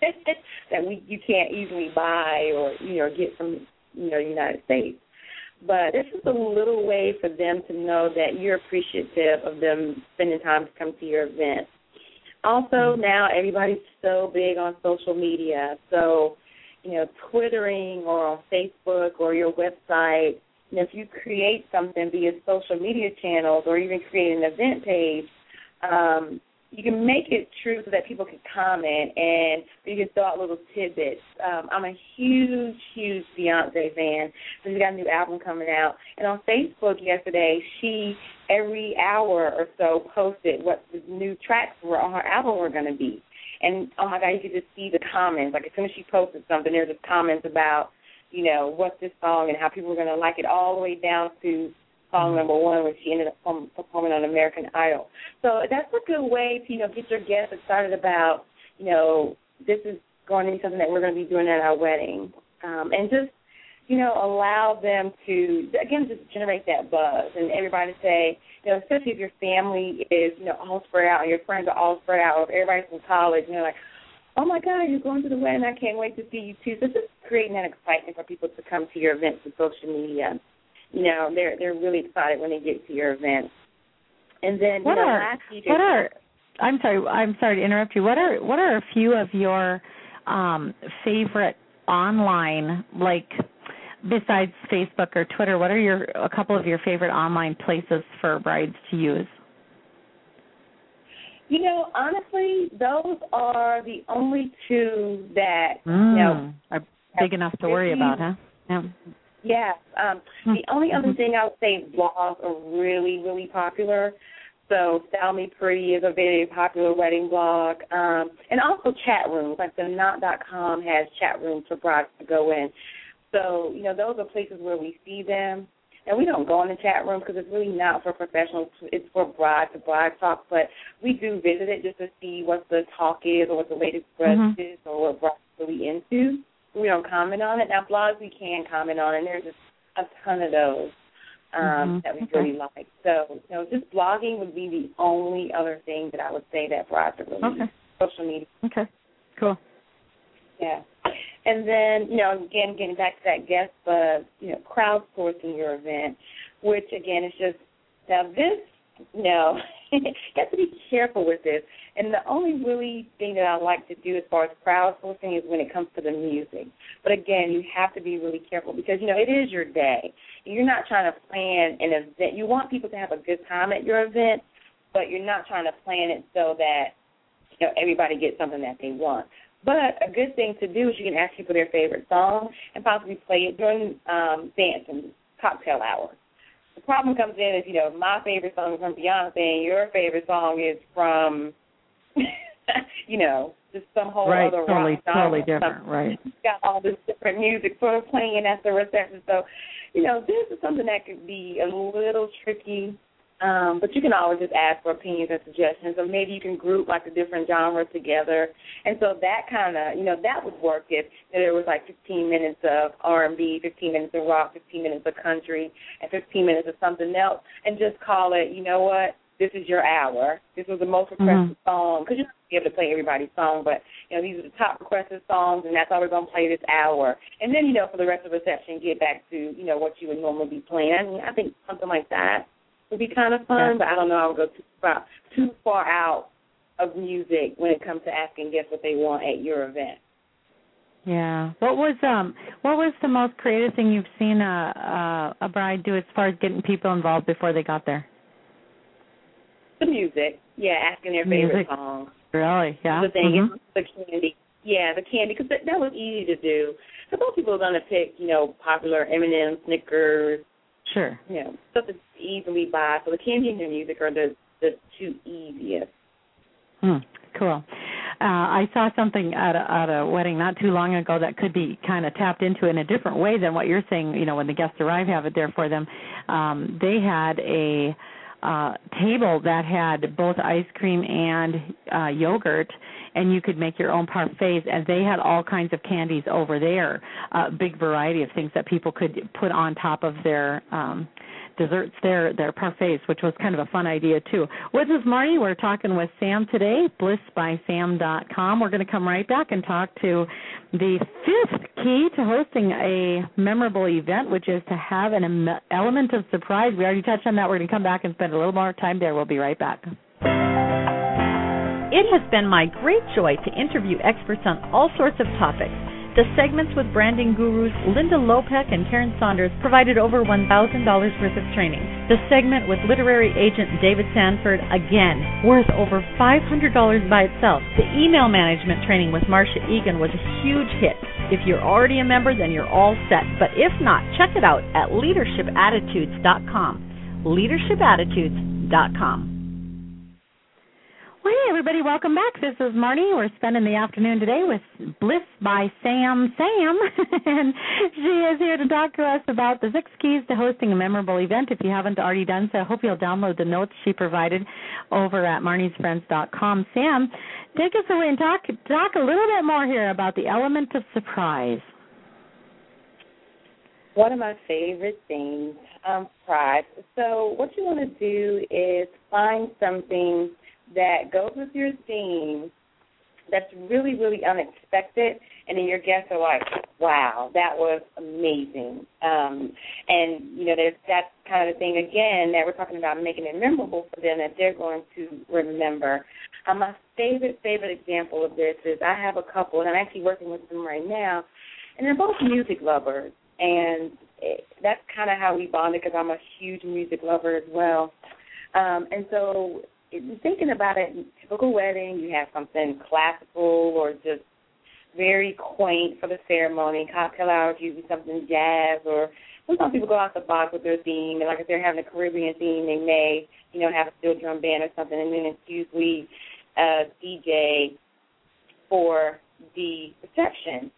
[SPEAKER 2] that we you can't easily buy or, you know, get from, you know, the United States. But it's just a little way for them to know that you're appreciative of them spending time to come to your event. Also, now everybody's so big on social media. So, you know, Twittering or on Facebook or your website, and if you create something via social media channels or even create an event page, um, you can make it true so that people can comment and you can throw out little tidbits. Um, I'm a huge, huge Beyonce fan. She's got a new album coming out. And on Facebook yesterday, she, every hour or so, posted what the new tracks were on her album were going to be. And, oh, my God, you could just see the comments. Like, as soon as she posted something, there were just comments about, you know, what's this song and how people were going to like it, all the way down to song number one when she ended up performing on American Idol. So that's a good way to, you know, get your guests excited about, you know, this is going to be something that we're going to be doing at our wedding. Um, and just, you know, allow them to, again, just generate that buzz and everybody say, you know, especially if your family is, you know, all spread out and your friends are all spread out, or if everybody's from college, and you're like, oh, my God, you're going to the wedding. I can't wait to see you, too. So just creating that excitement for people to come to your events with social media. You know, they're they're really excited when they get to your event. And then,
[SPEAKER 1] what
[SPEAKER 2] you know,
[SPEAKER 1] are,
[SPEAKER 2] last week.
[SPEAKER 1] What are, I'm sorry, I'm sorry to interrupt you. What are, what are a few of your um, favorite online, like, besides Facebook or Twitter, what are your a couple of your favorite online places for brides to use?
[SPEAKER 2] You know, honestly, those are the only two that,
[SPEAKER 1] mm,
[SPEAKER 2] you know,
[SPEAKER 1] are big enough to worry about, huh? Yeah.
[SPEAKER 2] Yeah. Um, mm-hmm. The only other thing I would say is blogs are really, really popular. So Style Me Pretty is a very popular wedding blog. Um, and also chat rooms, like the knot dot com has chat rooms for brides to go in. So, you know, those are places where we see them. And we don't go in the chat room because it's really not for professionals. It's for bride to bride talk. But we do visit it just to see what the talk is or what the latest dress mm-hmm. is or what brides are really into. We don't comment on it. Now, blogs we can comment on, and there's just a ton of those um, mm-hmm. that we okay. really like. So, you know, just blogging would be the only other thing that I would say that brides are really okay. social media.
[SPEAKER 1] Okay, cool.
[SPEAKER 2] Yeah. And then, you know, again, getting back to that guest buzz, you know, crowdsourcing your event, which, again, is just, now this, you know, you have to be careful with this. And the only really thing that I like to do as far as crowdsourcing is when it comes to the music. But, again, you have to be really careful because, you know, it is your day. You're not trying to plan an event. You want people to have a good time at your event, but you're not trying to plan it so that, you know, everybody gets something that they want. But a good thing to do is you can ask people their favorite song and possibly play it during um, dance and cocktail hour. The problem comes in is, you know, my favorite song is from Beyonce and your favorite song is from, you know, just some whole
[SPEAKER 1] right,
[SPEAKER 2] other
[SPEAKER 1] totally,
[SPEAKER 2] rock
[SPEAKER 1] totally
[SPEAKER 2] genre.
[SPEAKER 1] different, right.
[SPEAKER 2] It's got all this different music sort of playing at the reception. So, you know, this is something that could be a little tricky, um, but you can always just ask for opinions and suggestions. Or maybe you can group, like, the different genres together. And so that kind of, you know, that would work if there was, like, fifteen minutes of R and B, fifteen minutes of rock, fifteen minutes of country, and fifteen minutes of something else, and just call it, you know what, this is your hour. This was the most requested mm-hmm. song, because you're not going to be able to play everybody's song, but, you know, these are the top requested songs, and that's all we're going to play this hour. And then, you know, for the rest of the reception, get back to, you know, what you would normally be playing. I mean, I think something like that would be kind of fun, yeah. but I don't know I would go too far, too far out of music when it comes to asking guests what they want at your event.
[SPEAKER 1] Yeah. What was um what was the most creative thing you've seen a a, a bride do as far as getting people involved before they got there?
[SPEAKER 2] The music, yeah, asking their
[SPEAKER 1] music.
[SPEAKER 2] favorite song.
[SPEAKER 1] Really? Yeah.
[SPEAKER 2] The thing
[SPEAKER 1] mm-hmm.
[SPEAKER 2] is the candy. Yeah, the candy, because that, that was easy to do. So most people are going to pick, you know, popular M and M's, Snickers.
[SPEAKER 1] Sure.
[SPEAKER 2] You know, stuff that's easily buy. So the candy and the music are the the two easiest.
[SPEAKER 1] Hmm. Cool. Uh, I saw something at a, at a wedding not too long ago that could be kind of tapped into in a different way than what you're saying. You know, when the guests arrive, have it there for them. Um, they had a uh, table that had both ice cream and uh, yogurt, and you could make your own parfaits, and they had all kinds of candies over there, a uh, big variety of things that people could put on top of their um, desserts, their, their parfaits, which was kind of a fun idea, too. With us, Marty, we're talking with Sam today, bliss by sam dot com. We're going to come right back and talk to the fifth key to hosting a memorable event, which is to have an element of surprise. We already touched on that. We're going to come back and spend a little more time there. We'll be right back.
[SPEAKER 3] It has been my great joy to interview experts on all sorts of topics. The segments with branding gurus Linda Lopek and Karen Saunders provided over one thousand dollars worth of training. The segment with literary agent David Sanford, again, worth over five hundred dollars by itself. The email management training with Marcia Egan was a huge hit. If you're already a member, then you're all set. But if not, check it out at leadership attitudes dot com. leadership attitudes dot com.
[SPEAKER 1] Well, hey, everybody, welcome back. This is Marty. We're spending the afternoon today with Bliss by Sam Sam, and she is here to talk to us about the six keys to hosting a memorable event. If you haven't already done so, I hope you'll download the notes she provided over at marnies friends dot com. Sam, take us away and talk, talk a little bit more here about the element of surprise.
[SPEAKER 2] One of my favorite things, um, surprise. So what you want to do is find something that goes with your theme that's really, really unexpected, and then your guests are like, wow, that was amazing. Um, and, you know, there's that kind of thing, again, that we're talking about making it memorable for them that they're going to remember. Um, my favorite, favorite example of this is I have a couple, and I'm actually working with them right now, and they're both music lovers, and it, that's kind of how we bonded because I'm a huge music lover as well. Um, and so thinking about it, typical wedding, you have something classical or just very quaint for the ceremony. Cocktail hour is usually something jazz, or sometimes people go out the box with their theme. And like if they're having a Caribbean theme, they may, you know, have a steel drum band or something, and then it's usually a D J for the reception.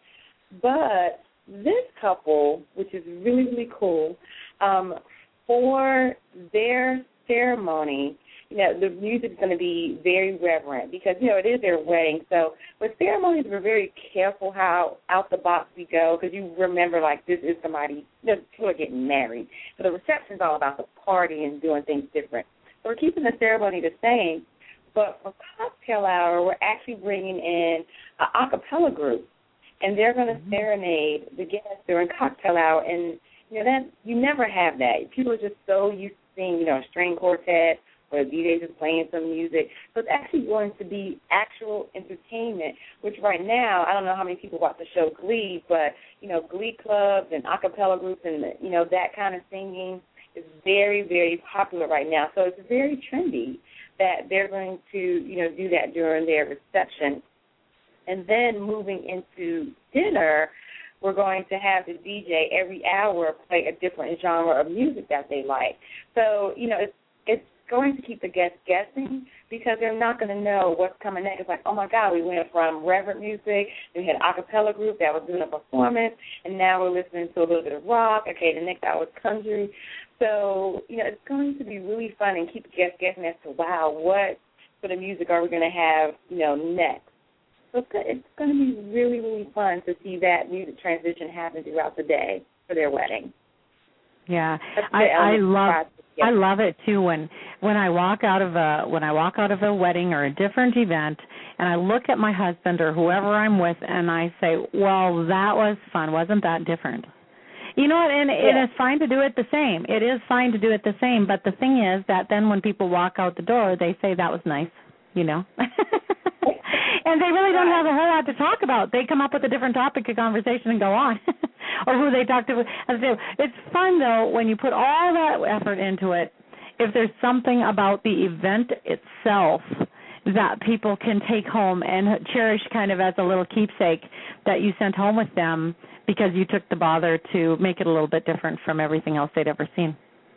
[SPEAKER 2] But this couple, which is really, really cool, um, for their ceremony, you know, the music is going to be very reverent because, you know, it is their wedding. So with ceremonies, we're very careful how out the box we go because you remember, like, this is somebody, you know, people are getting married. So the reception is all about the party and doing things different. So we're keeping the ceremony the same, but for cocktail hour, we're actually bringing in an a cappella group, and they're going to mm-hmm. serenade the guests during cocktail hour. And, you know, that you never have that. People are just so used to seeing, you know, a string quartet, or the D J just playing some music. So it's actually going to be actual entertainment, which right now, I don't know how many people watch the show Glee, but, you know, Glee clubs and a cappella groups and, you know, that kind of singing is very, very popular right now. So it's very trendy that they're going to, you know, do that during their reception. And then moving into dinner, we're going to have the D J every hour play a different genre of music that they like. So, you know, it's, it's going to keep the guests guessing because they're not going to know what's coming next. It's like, oh, my God, we went from reverent music, we had an a cappella group that was doing a performance, and now we're listening to a little bit of rock. Okay, the next hour is country. So, you know, it's going to be really fun and keep the guests guessing as to, wow, what sort of music are we going to have, you know, next. So it's, it's going to be really, really fun to see that music transition happen throughout the day for their wedding.
[SPEAKER 1] Yeah, I, I love yeah. I love it too when when I walk out of a when I walk out of a wedding or a different event and I look at my husband or whoever I'm with and I say, well, that was fun. Wasn't that different? You know what? And yeah. it is fine to do it the same. It is fine to do it the same. But the thing is that then when people walk out the door, they say that was nice. You know. And they really don't have a whole lot to talk about. They come up with a different topic of conversation and go on, or who they talk to. It's fun, though, when you put all that effort into it, if there's something about the event itself that people can take home and cherish kind of as a little keepsake that you sent home with them because you took the bother to make it a little bit different from everything else they'd ever seen.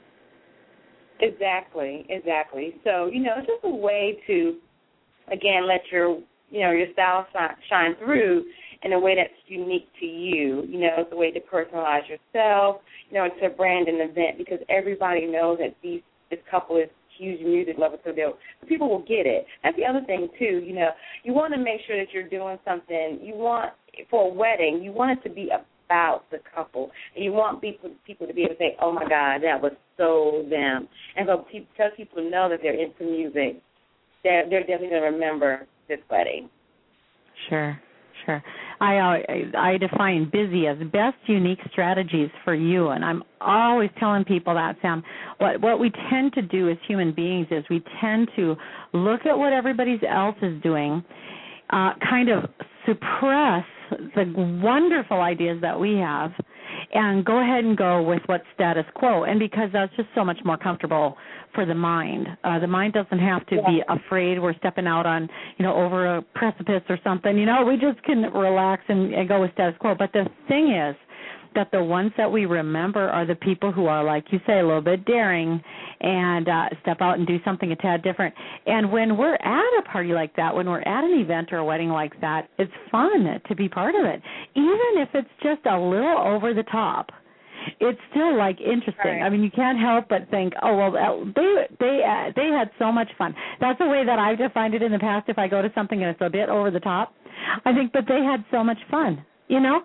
[SPEAKER 2] Exactly, exactly. So, you know, it's just a way to, again, let your you know, your style shine through in a way that's unique to you. You know, it's a way to personalize yourself. You know, it's a brand and event because everybody knows that these, this couple is huge music lovers, so they'll, people will get it. That's the other thing, too. You know, you want to make sure that you're doing something. You want, for a wedding, you want it to be about the couple. And you want people people to be able to say, oh, my God, that was so them. And so people, tell people to know that they're into music. They're, they're definitely going to remember this wedding.
[SPEAKER 1] Sure, sure. I, I I define busy as best unique strategies for you, and I'm always telling people that, Sam. What what we tend to do as human beings is we tend to look at what everybody else is doing, uh, kind of suppress the wonderful ideas that we have, and go ahead and go with what's status quo. And because that's just so much more comfortable for the mind. Uh, the mind doesn't have to yeah. be afraid we're stepping out on, you know, over a precipice or something. You know, we just can relax and, and go with status quo. But the thing is that the ones that we remember are the people who are, like you say, a little bit daring and uh, step out and do something a tad different. And when we're at a party like that, when we're at an event or a wedding like that, it's fun to be part of it. Even if it's just a little over the top, it's still, like, interesting. Right. I mean, you can't help but think, oh, well, they they uh, they had so much fun. That's the way that I've defined it in the past. If I go to something and it's a bit over the top, I think, but they had so much fun, you know?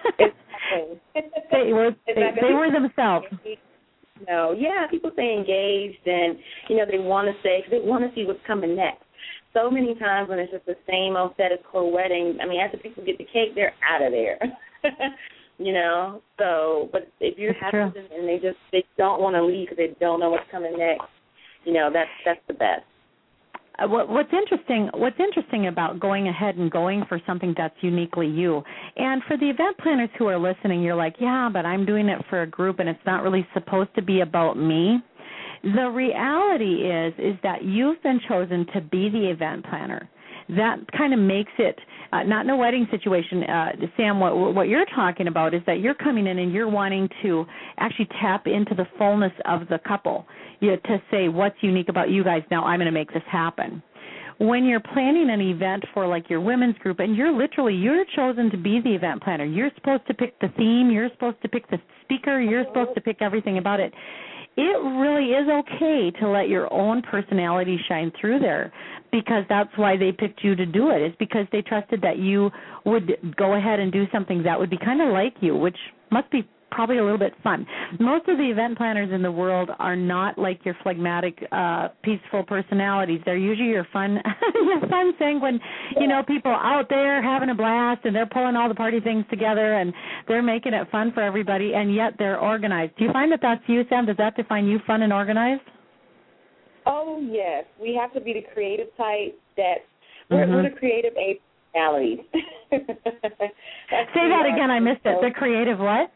[SPEAKER 1] they were they, they were themselves.
[SPEAKER 2] No, yeah, people say engaged, and, you know, they want to say, they want to see what's coming next. So many times when it's just the same old status quo wedding, I mean, after people get the cake, they're out of there. You know, so, but if you have them and they just, they don't want to leave because they don't know what's coming next, you know, that's, that's the best.
[SPEAKER 1] Uh, what, what's interesting, what's interesting about going ahead and going for something that's uniquely you, and for the event planners who are listening, you're like, yeah, but I'm doing it for a group and it's not really supposed to be about me. The reality is, is that you've been chosen to be the event planner. That kind of makes it, uh, not in a wedding situation, uh, Sam, what, what you're talking about is that you're coming in and you're wanting to actually tap into the fullness of the couple, you know, to say what's unique about you guys. Now I'm going to make this happen. When you're planning an event for, like, your women's group, and you're literally, you're chosen to be the event planner. You're supposed to pick the theme. You're supposed to pick the speaker. You're supposed to pick everything about it. It really is okay to let your own personality shine through there, because that's why they picked you to do it. It's because they trusted that you would go ahead and do something that would be kind of like you, which must be probably a little bit fun. Most of the event planners in the world are not like your phlegmatic, uh, peaceful personalities. They're usually your fun, your fun, sanguine, you know, people out there having a blast, and they're pulling all the party things together, and they're making it fun for everybody, and yet they're organized. Do you find that that's you, Sam? Does that define you, fun and organized?
[SPEAKER 2] Oh, yes. We have to be the creative type that we're, mm-hmm. we're the creative A personalities.
[SPEAKER 1] Say that again. I missed it. The creative what?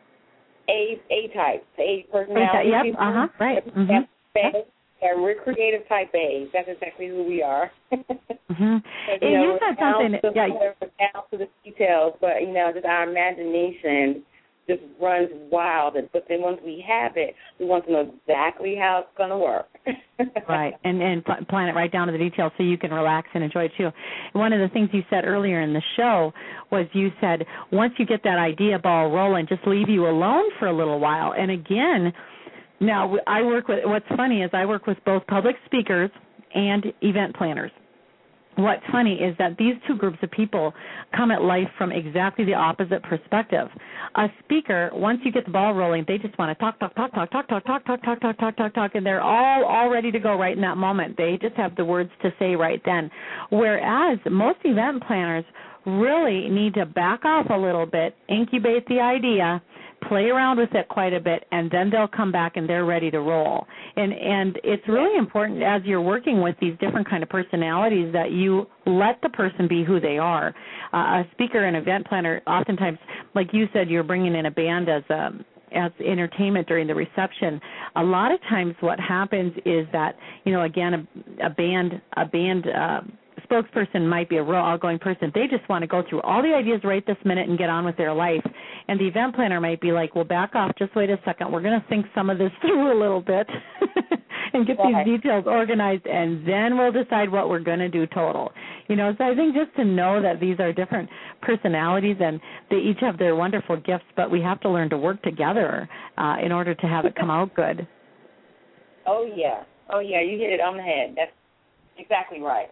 [SPEAKER 2] A A type, A personality.
[SPEAKER 1] Yep, uh-huh, right. Mm-hmm.
[SPEAKER 2] Yep. And we're creative type A. That's exactly who we are.
[SPEAKER 1] Mm-hmm. And, you, know, you said something.
[SPEAKER 2] To,
[SPEAKER 1] yeah.
[SPEAKER 2] Down to the details, but, you know, just our imagination just runs wild. But then once we have it, we want to know exactly how it's going to work.
[SPEAKER 1] Right, and and pl- plan it right down to the details so you can relax and enjoy it too. One of the things you said earlier in the show was you said once you get that idea ball rolling, just leave you alone for a little while. And again, now I work with, what's funny is I work with both public speakers and event planners. What's funny is that these two groups of people come at life from exactly the opposite perspective. A speaker, once you get the ball rolling, they just want to talk, talk, talk, talk, talk, talk, talk, talk, talk, talk, talk, talk, talk, and they're all, all ready to go right in that moment. They just have the words to say right then. Whereas most event planners really need to back off a little bit, incubate the idea, play around with it quite a bit, and then they'll come back and they're ready to roll. And and it's really important as you're working with these different kind of personalities that you let the person be who they are. Uh, a speaker and event planner, oftentimes, like you said, you're bringing in a band as a as entertainment during the reception. A lot of times what happens is that, you know, again, a, a band, a band uh, spokesperson might be a real outgoing person. They just want to go through all the ideas right this minute and get on with their life. And the event planner might be like, well, back off, just wait a second. We're going to think some of this through a little bit and get
[SPEAKER 2] right.
[SPEAKER 1] these details organized, and then we'll decide what we're going to do total. You know, so I think just to know that these are different personalities and they each have their wonderful gifts, but we have to learn to work together uh, in order to have it come out good.
[SPEAKER 2] Oh, yeah. Oh, yeah, you hit it on the head. That's exactly right.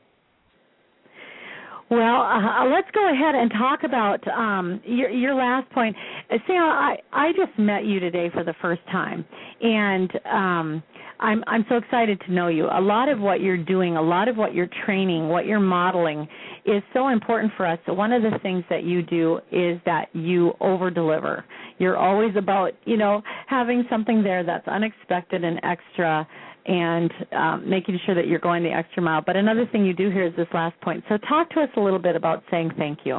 [SPEAKER 1] Well, uh, let's go ahead and talk about um, your, your last point. Sam, I, I just met you today for the first time, and um, I'm, I'm so excited to know you. A lot of what you're doing, a lot of what you're training, what you're modeling is so important for us. So one of the things that you do is that you over-deliver. You're always about, you know, having something there that's unexpected and extra, and um, making sure that you're going the extra mile. But another thing you do here is this last point. So talk to us a little bit about saying thank you.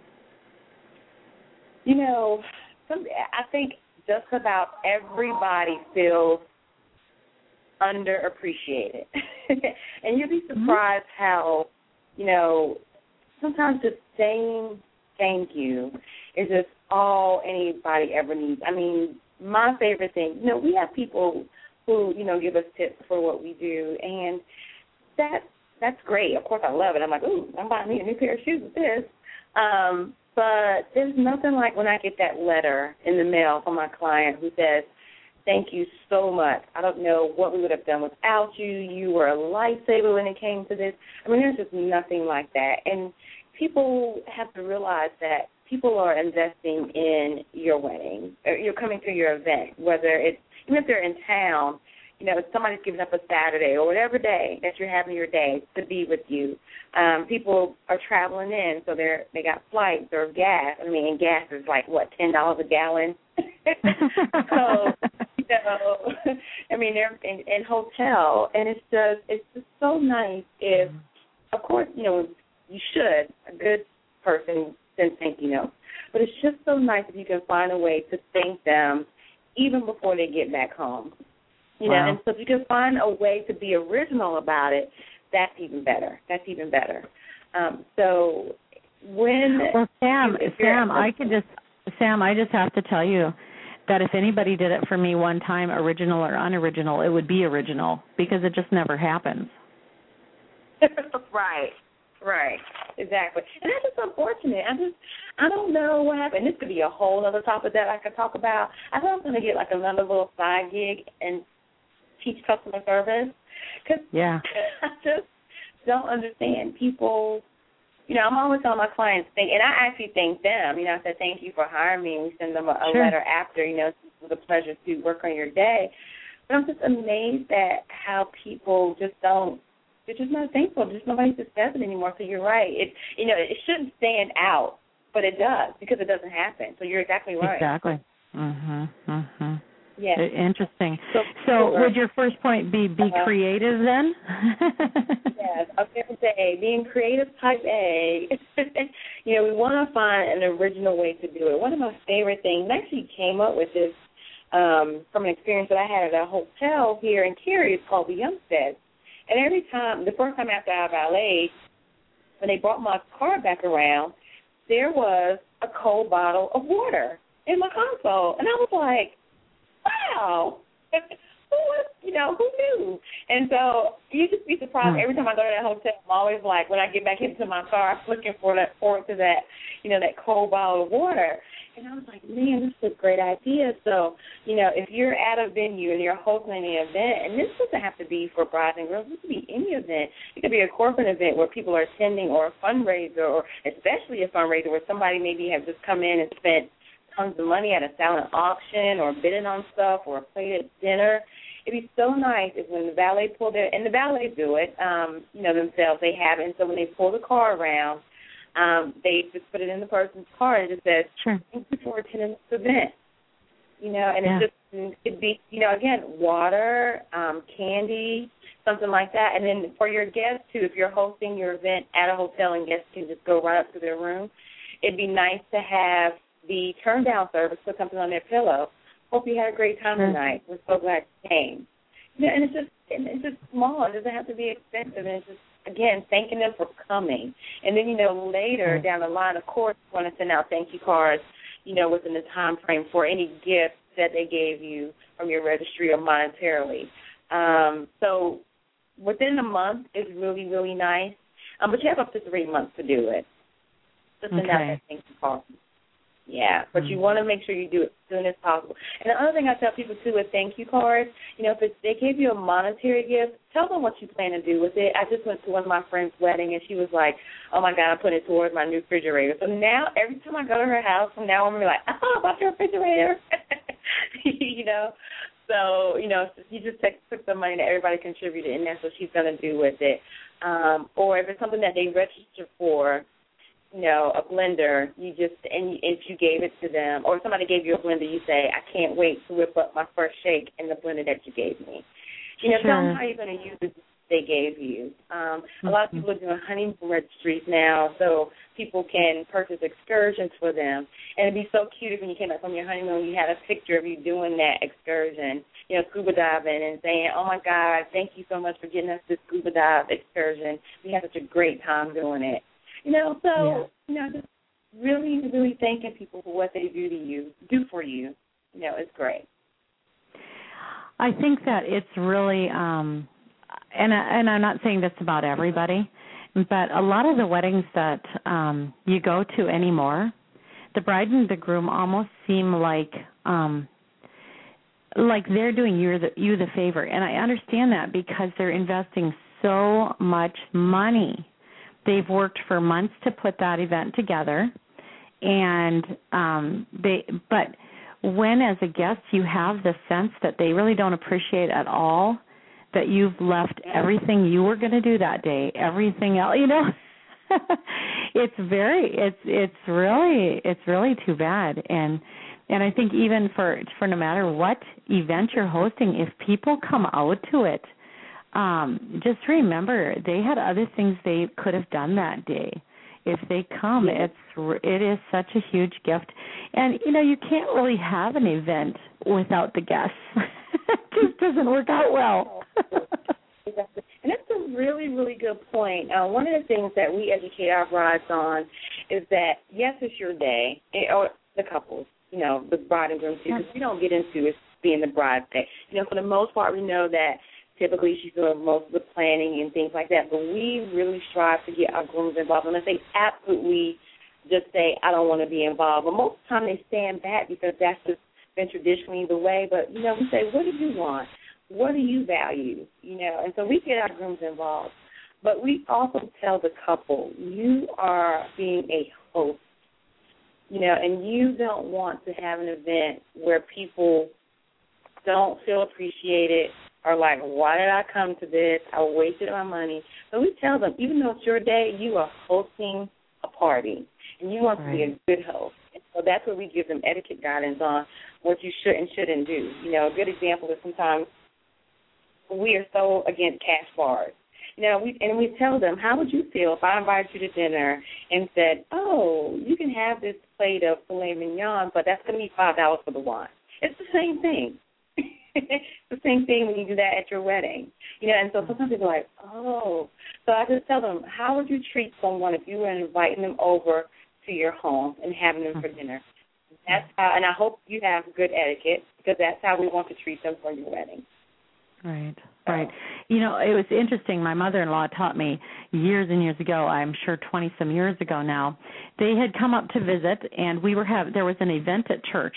[SPEAKER 2] You know, some, I think just about everybody feels underappreciated. And you'd be surprised mm-hmm. how, you know, sometimes just saying thank you is just all anybody ever needs. I mean, my favorite thing, you know, we have people who, you know, give us tips for what we do, and that that's great. Of course, I love it. I'm like, ooh, I'm buying me a new pair of shoes with this. Um, but there's nothing like when I get that letter in the mail from my client who says, thank you so much. I don't know what we would have done without you. You were a lifesaver when it came to this. I mean, there's just nothing like that. And people have to realize that people are investing in your wedding, or you're coming to your event, whether it's, even if they're in town, you know, if somebody's giving up a Saturday or whatever day that you're having your day to be with you. Um, people are traveling in, so they're they got flights or gas. I mean, and gas is like, what, ten dollars a gallon? So, you know, I mean, they're in, in hotel, and it's just, it's just so nice if, of course, you know, you should, a good person send thank you notes, but it's just so nice if you can find a way to thank them even before they get back home. You know, wow. And so if you can find a way to be original about it, that's even better. That's even better. Um, so when
[SPEAKER 1] well, Sam,
[SPEAKER 2] you,
[SPEAKER 1] Sam, I could just Sam, I just have to tell you that if anybody did it for me one time, original or unoriginal, it would be original because it just never happens.
[SPEAKER 2] Right. Right, exactly. And that's just unfortunate. I just, I don't know what happened. This could be a whole other topic that I could talk about. I think I'm going to get like another little side gig and teach customer service. Because
[SPEAKER 1] yeah.
[SPEAKER 2] I just don't understand people. You know, I'm always telling my clients, thank, and I actually thank them. You know, I said, thank you for hiring me. And we send them a, a
[SPEAKER 1] sure.
[SPEAKER 2] letter after, you know, it was a pleasure to work on your day. But I'm just amazed at how people just don't, they're just not thankful. Just nobody just says it anymore. So you're right. It, you know, it shouldn't stand out, but it does because it doesn't happen. So you're exactly right.
[SPEAKER 1] Exactly. Mhm. Mhm.
[SPEAKER 2] Yeah.
[SPEAKER 1] Interesting. So,
[SPEAKER 2] so
[SPEAKER 1] so would your first point be be uh, creative then?
[SPEAKER 2] Yes, I was going to say being creative type A. You know, we want to find an original way to do it. One of my favorite things, I actually came up with this um, from an experience that I had at a hotel here in Cary. It's called the Youngstead. And every time, the first time after I valeted, when they brought my car back around, there was a cold bottle of water in my console. And I was like, wow, who would have you know, who knew? And so you just be surprised every time I go to that hotel. I'm always like, when I get back into my car, I'm looking for that forward to that, you know, that cold bottle of water. And I was like, man, this is a great idea. So, you know, if you're at a venue and you're hosting an event, and this doesn't have to be for brides and girls, this could be any event. It could be a corporate event where people are attending, or a fundraiser, or especially a fundraiser where somebody maybe has just come in and spent tons of money at a silent auction or bidding on stuff or a plate at dinner. It'd be so nice if when the valet pull their, and the valets do it, um, you know, themselves, they have it. And so when they pull the car around, um, they just put it in the person's car and it just says,
[SPEAKER 1] sure,
[SPEAKER 2] thank you for attending this event. You know, and
[SPEAKER 1] yeah.
[SPEAKER 2] it just, it'd be, you know, again, water, um, candy, something like that. And then for your guests, too, if you're hosting your event at a hotel and guests can just go right up to their room, it'd be nice to have the turn-down service put something on their pillow. Hope you had a great time tonight. We're so glad you came. You know, and it's just and it's just small. It doesn't have to be expensive. And it's just, again, thanking them for coming. And then, you know, later down the line, of course, you want to send out thank you cards, you know, within the time frame for any gift that they gave you from your registry or monetarily. Um, so within a month is really, really nice. Um, but you have up to three months to do it. Just send out that thank you card. Yeah, but you want to make sure you do it as soon as possible. And the other thing I tell people, too, with thank you cards, you know, if it's, they gave you a monetary gift, tell them what you plan to do with it. I just went to one of my friend's wedding, and she was like, oh, my God, I'm putting it towards my new refrigerator. So now every time I go to her house, from now on, I'm like, oh, about your refrigerator. you know, so, you know, you just take, took the money that everybody contributed, and that's what she's going to do with it. Um, or if it's something that they registered for, you know, a blender, you just, and if you gave it to them, or somebody gave you a blender, you say, I can't wait to whip up my first shake in the blender that you gave me. You know,
[SPEAKER 1] sure.
[SPEAKER 2] tell them how you're going to use it they gave you. Um, mm-hmm. A lot of people are doing honeymoon registries now, so people can purchase excursions for them. And it'd be so cute if when you came back from your honeymoon, you had a picture of you doing that excursion, you know, scuba diving and saying, oh, my God, thank you so much for getting us this scuba dive excursion. We had such a great time doing it. You know, so, yeah. you know, just really, really thanking people for what they do to you, do for you, you know, it's great.
[SPEAKER 1] I think that it's really, um, and, I, and I'm not saying that's about everybody, but a lot of the weddings that um, you go to anymore, the bride and the groom almost seem like um, like they're doing you the, you the favor. And I understand that because they're investing so much money. They've worked for months to put that event together, and um, they. But when, as a guest, you have the sense that they really don't appreciate at all that you've left everything you were going to do that day, everything else, you know, it's very, it's it's really, it's really too bad. And and I think even for for no matter what event you're hosting, if people come out to it. Um, just remember, they had other things they could have done that day. If they come, yeah. it's it is such a huge gift. And, you know, you can't really have an event without the guests. It just doesn't work out well.
[SPEAKER 2] Exactly. And that's a really, really good point. Uh, one of the things that we educate our brides on is that, yes, it's your day, or the couples, you know, the bride and groom, too, because we don't get into it being the bride's day. You know, for the most part, we know that typically she's doing most of the planning and things like that, but we really strive to get our grooms involved. And if they absolutely just say, I don't want to be involved, but most of the time they stand back because that's just been traditionally the way. But, you know, we say, what do you want? What do you value? You know, and so we get our grooms involved. But we also tell the couple, you are being a host, you know, and you don't want to have an event where people don't feel appreciated, are like, why did I come to this? I wasted my money. So we tell them, even though it's your day, you are hosting a party, and you want right. to be a good host. And so that's what we give them etiquette guidance on what you should and shouldn't do. You know, a good example is sometimes we are so against cash bars. You know, we, and we tell them, how would you feel if I invited you to dinner and said, oh, you can have this plate of filet mignon, but that's going to be five dollars for the wine. It's the same thing. It's the same thing when you do that at your wedding. You know, and so sometimes people are like, oh. So I just tell them, how would you treat someone if you were inviting them over to your home and having them for dinner? That's how, and I hope you have good etiquette because that's how we want to treat them for your wedding.
[SPEAKER 1] Right, right. You know, it was interesting. My mother-in-law taught me years and years ago, I'm sure twenty-some years ago now, they had come up to visit, and we were have there was an event at church,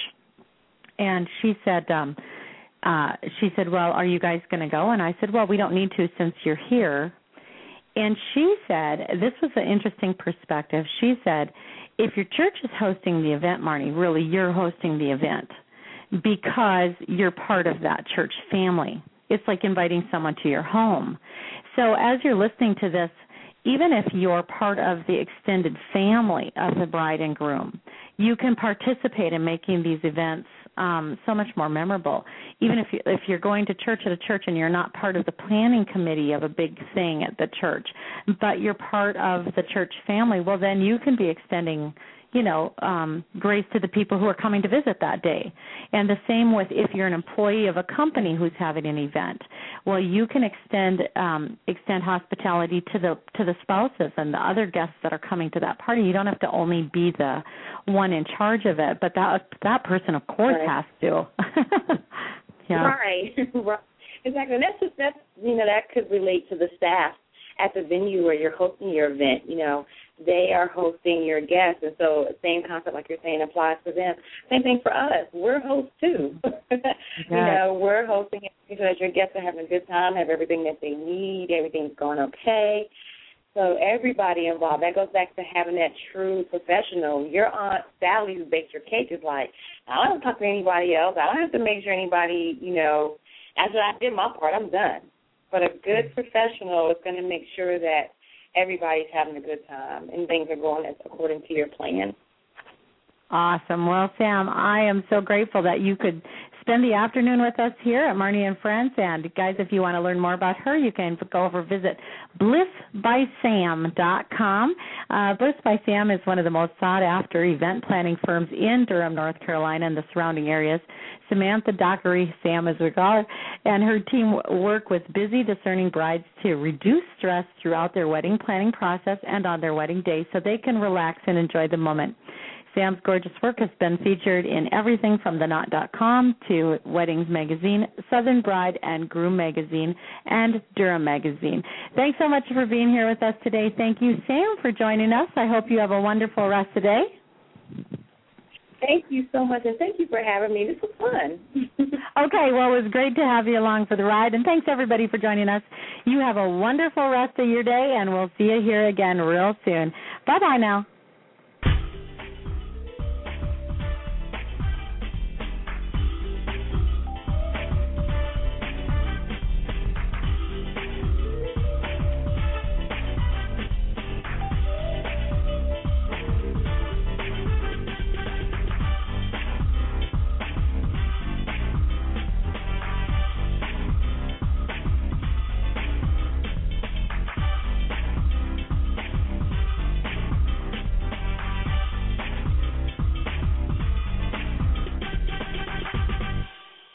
[SPEAKER 1] and she said, um, uh, she said, well, are you guys going to go? And I said, well, we don't need to since you're here. And she said, this was an interesting perspective. She said, if your church is hosting the event, Marnie, really you're hosting the event because you're part of that church family. It's like inviting someone to your home. So as you're listening to this, even if you're part of the extended family of the bride and groom, you can participate in making these events um, so much more memorable. Even if, you, if you're going to church at a church and you're not part of the planning committee of a big thing at the church, but you're part of the church family, well, then you can be extending, you know, um, grace to the people who are coming to visit that day. And the same with if you're an employee of a company who's having an event. Well, you can extend um, extend hospitality to the to the spouses and the other guests that are coming to that party. You don't have to only be the one in charge of it, but that that person, of course,
[SPEAKER 2] right.
[SPEAKER 1] has to. Yeah.
[SPEAKER 2] Right. Right. Exactly. That's just that's you know that could relate to the staff at the venue where you're hosting your event. You know, they are hosting your guests, and so same concept like you're saying applies to them. Same thing for us. We're hosts too.
[SPEAKER 1] Yes.
[SPEAKER 2] You know, we're hosting it because your guests are having a good time, have everything that they need, everything's going okay. So everybody involved. That goes back to having that true professional. Your Aunt Sally who baked your cake is like, I don't talk to anybody else. I don't have to make sure anybody, you know, after I did my part, I'm done. But a good professional is going to make sure that everybody's having a good time and things are going according to your plan.
[SPEAKER 1] Awesome. Well, Sam, I am so grateful that you could spend the afternoon with us here at Marnie and Friends. And, guys, if you want to learn more about her, you can go over visit bliss by sam dot com. Uh, Bliss by Sam is one of the most sought-after event planning firms in Durham, North Carolina, and the surrounding areas. Samantha Dockery, Sam is regard, and her team work with busy, discerning brides to reduce stress throughout their wedding planning process and on their wedding day so they can relax and enjoy the moment. Sam's gorgeous work has been featured in everything from the knot dot com to Weddings Magazine, Southern Bride and Groom Magazine, and Durham Magazine. Thanks so much for being here with us today. Thank you, Sam, for joining us. I hope you have a wonderful rest of the day.
[SPEAKER 2] Thank you so much, and thank you for having me. This was fun.
[SPEAKER 1] Okay, well, it was great to have you along for the ride, and thanks, everybody, for joining us. You have a wonderful rest of your day, and we'll see you here again real soon. Bye-bye now.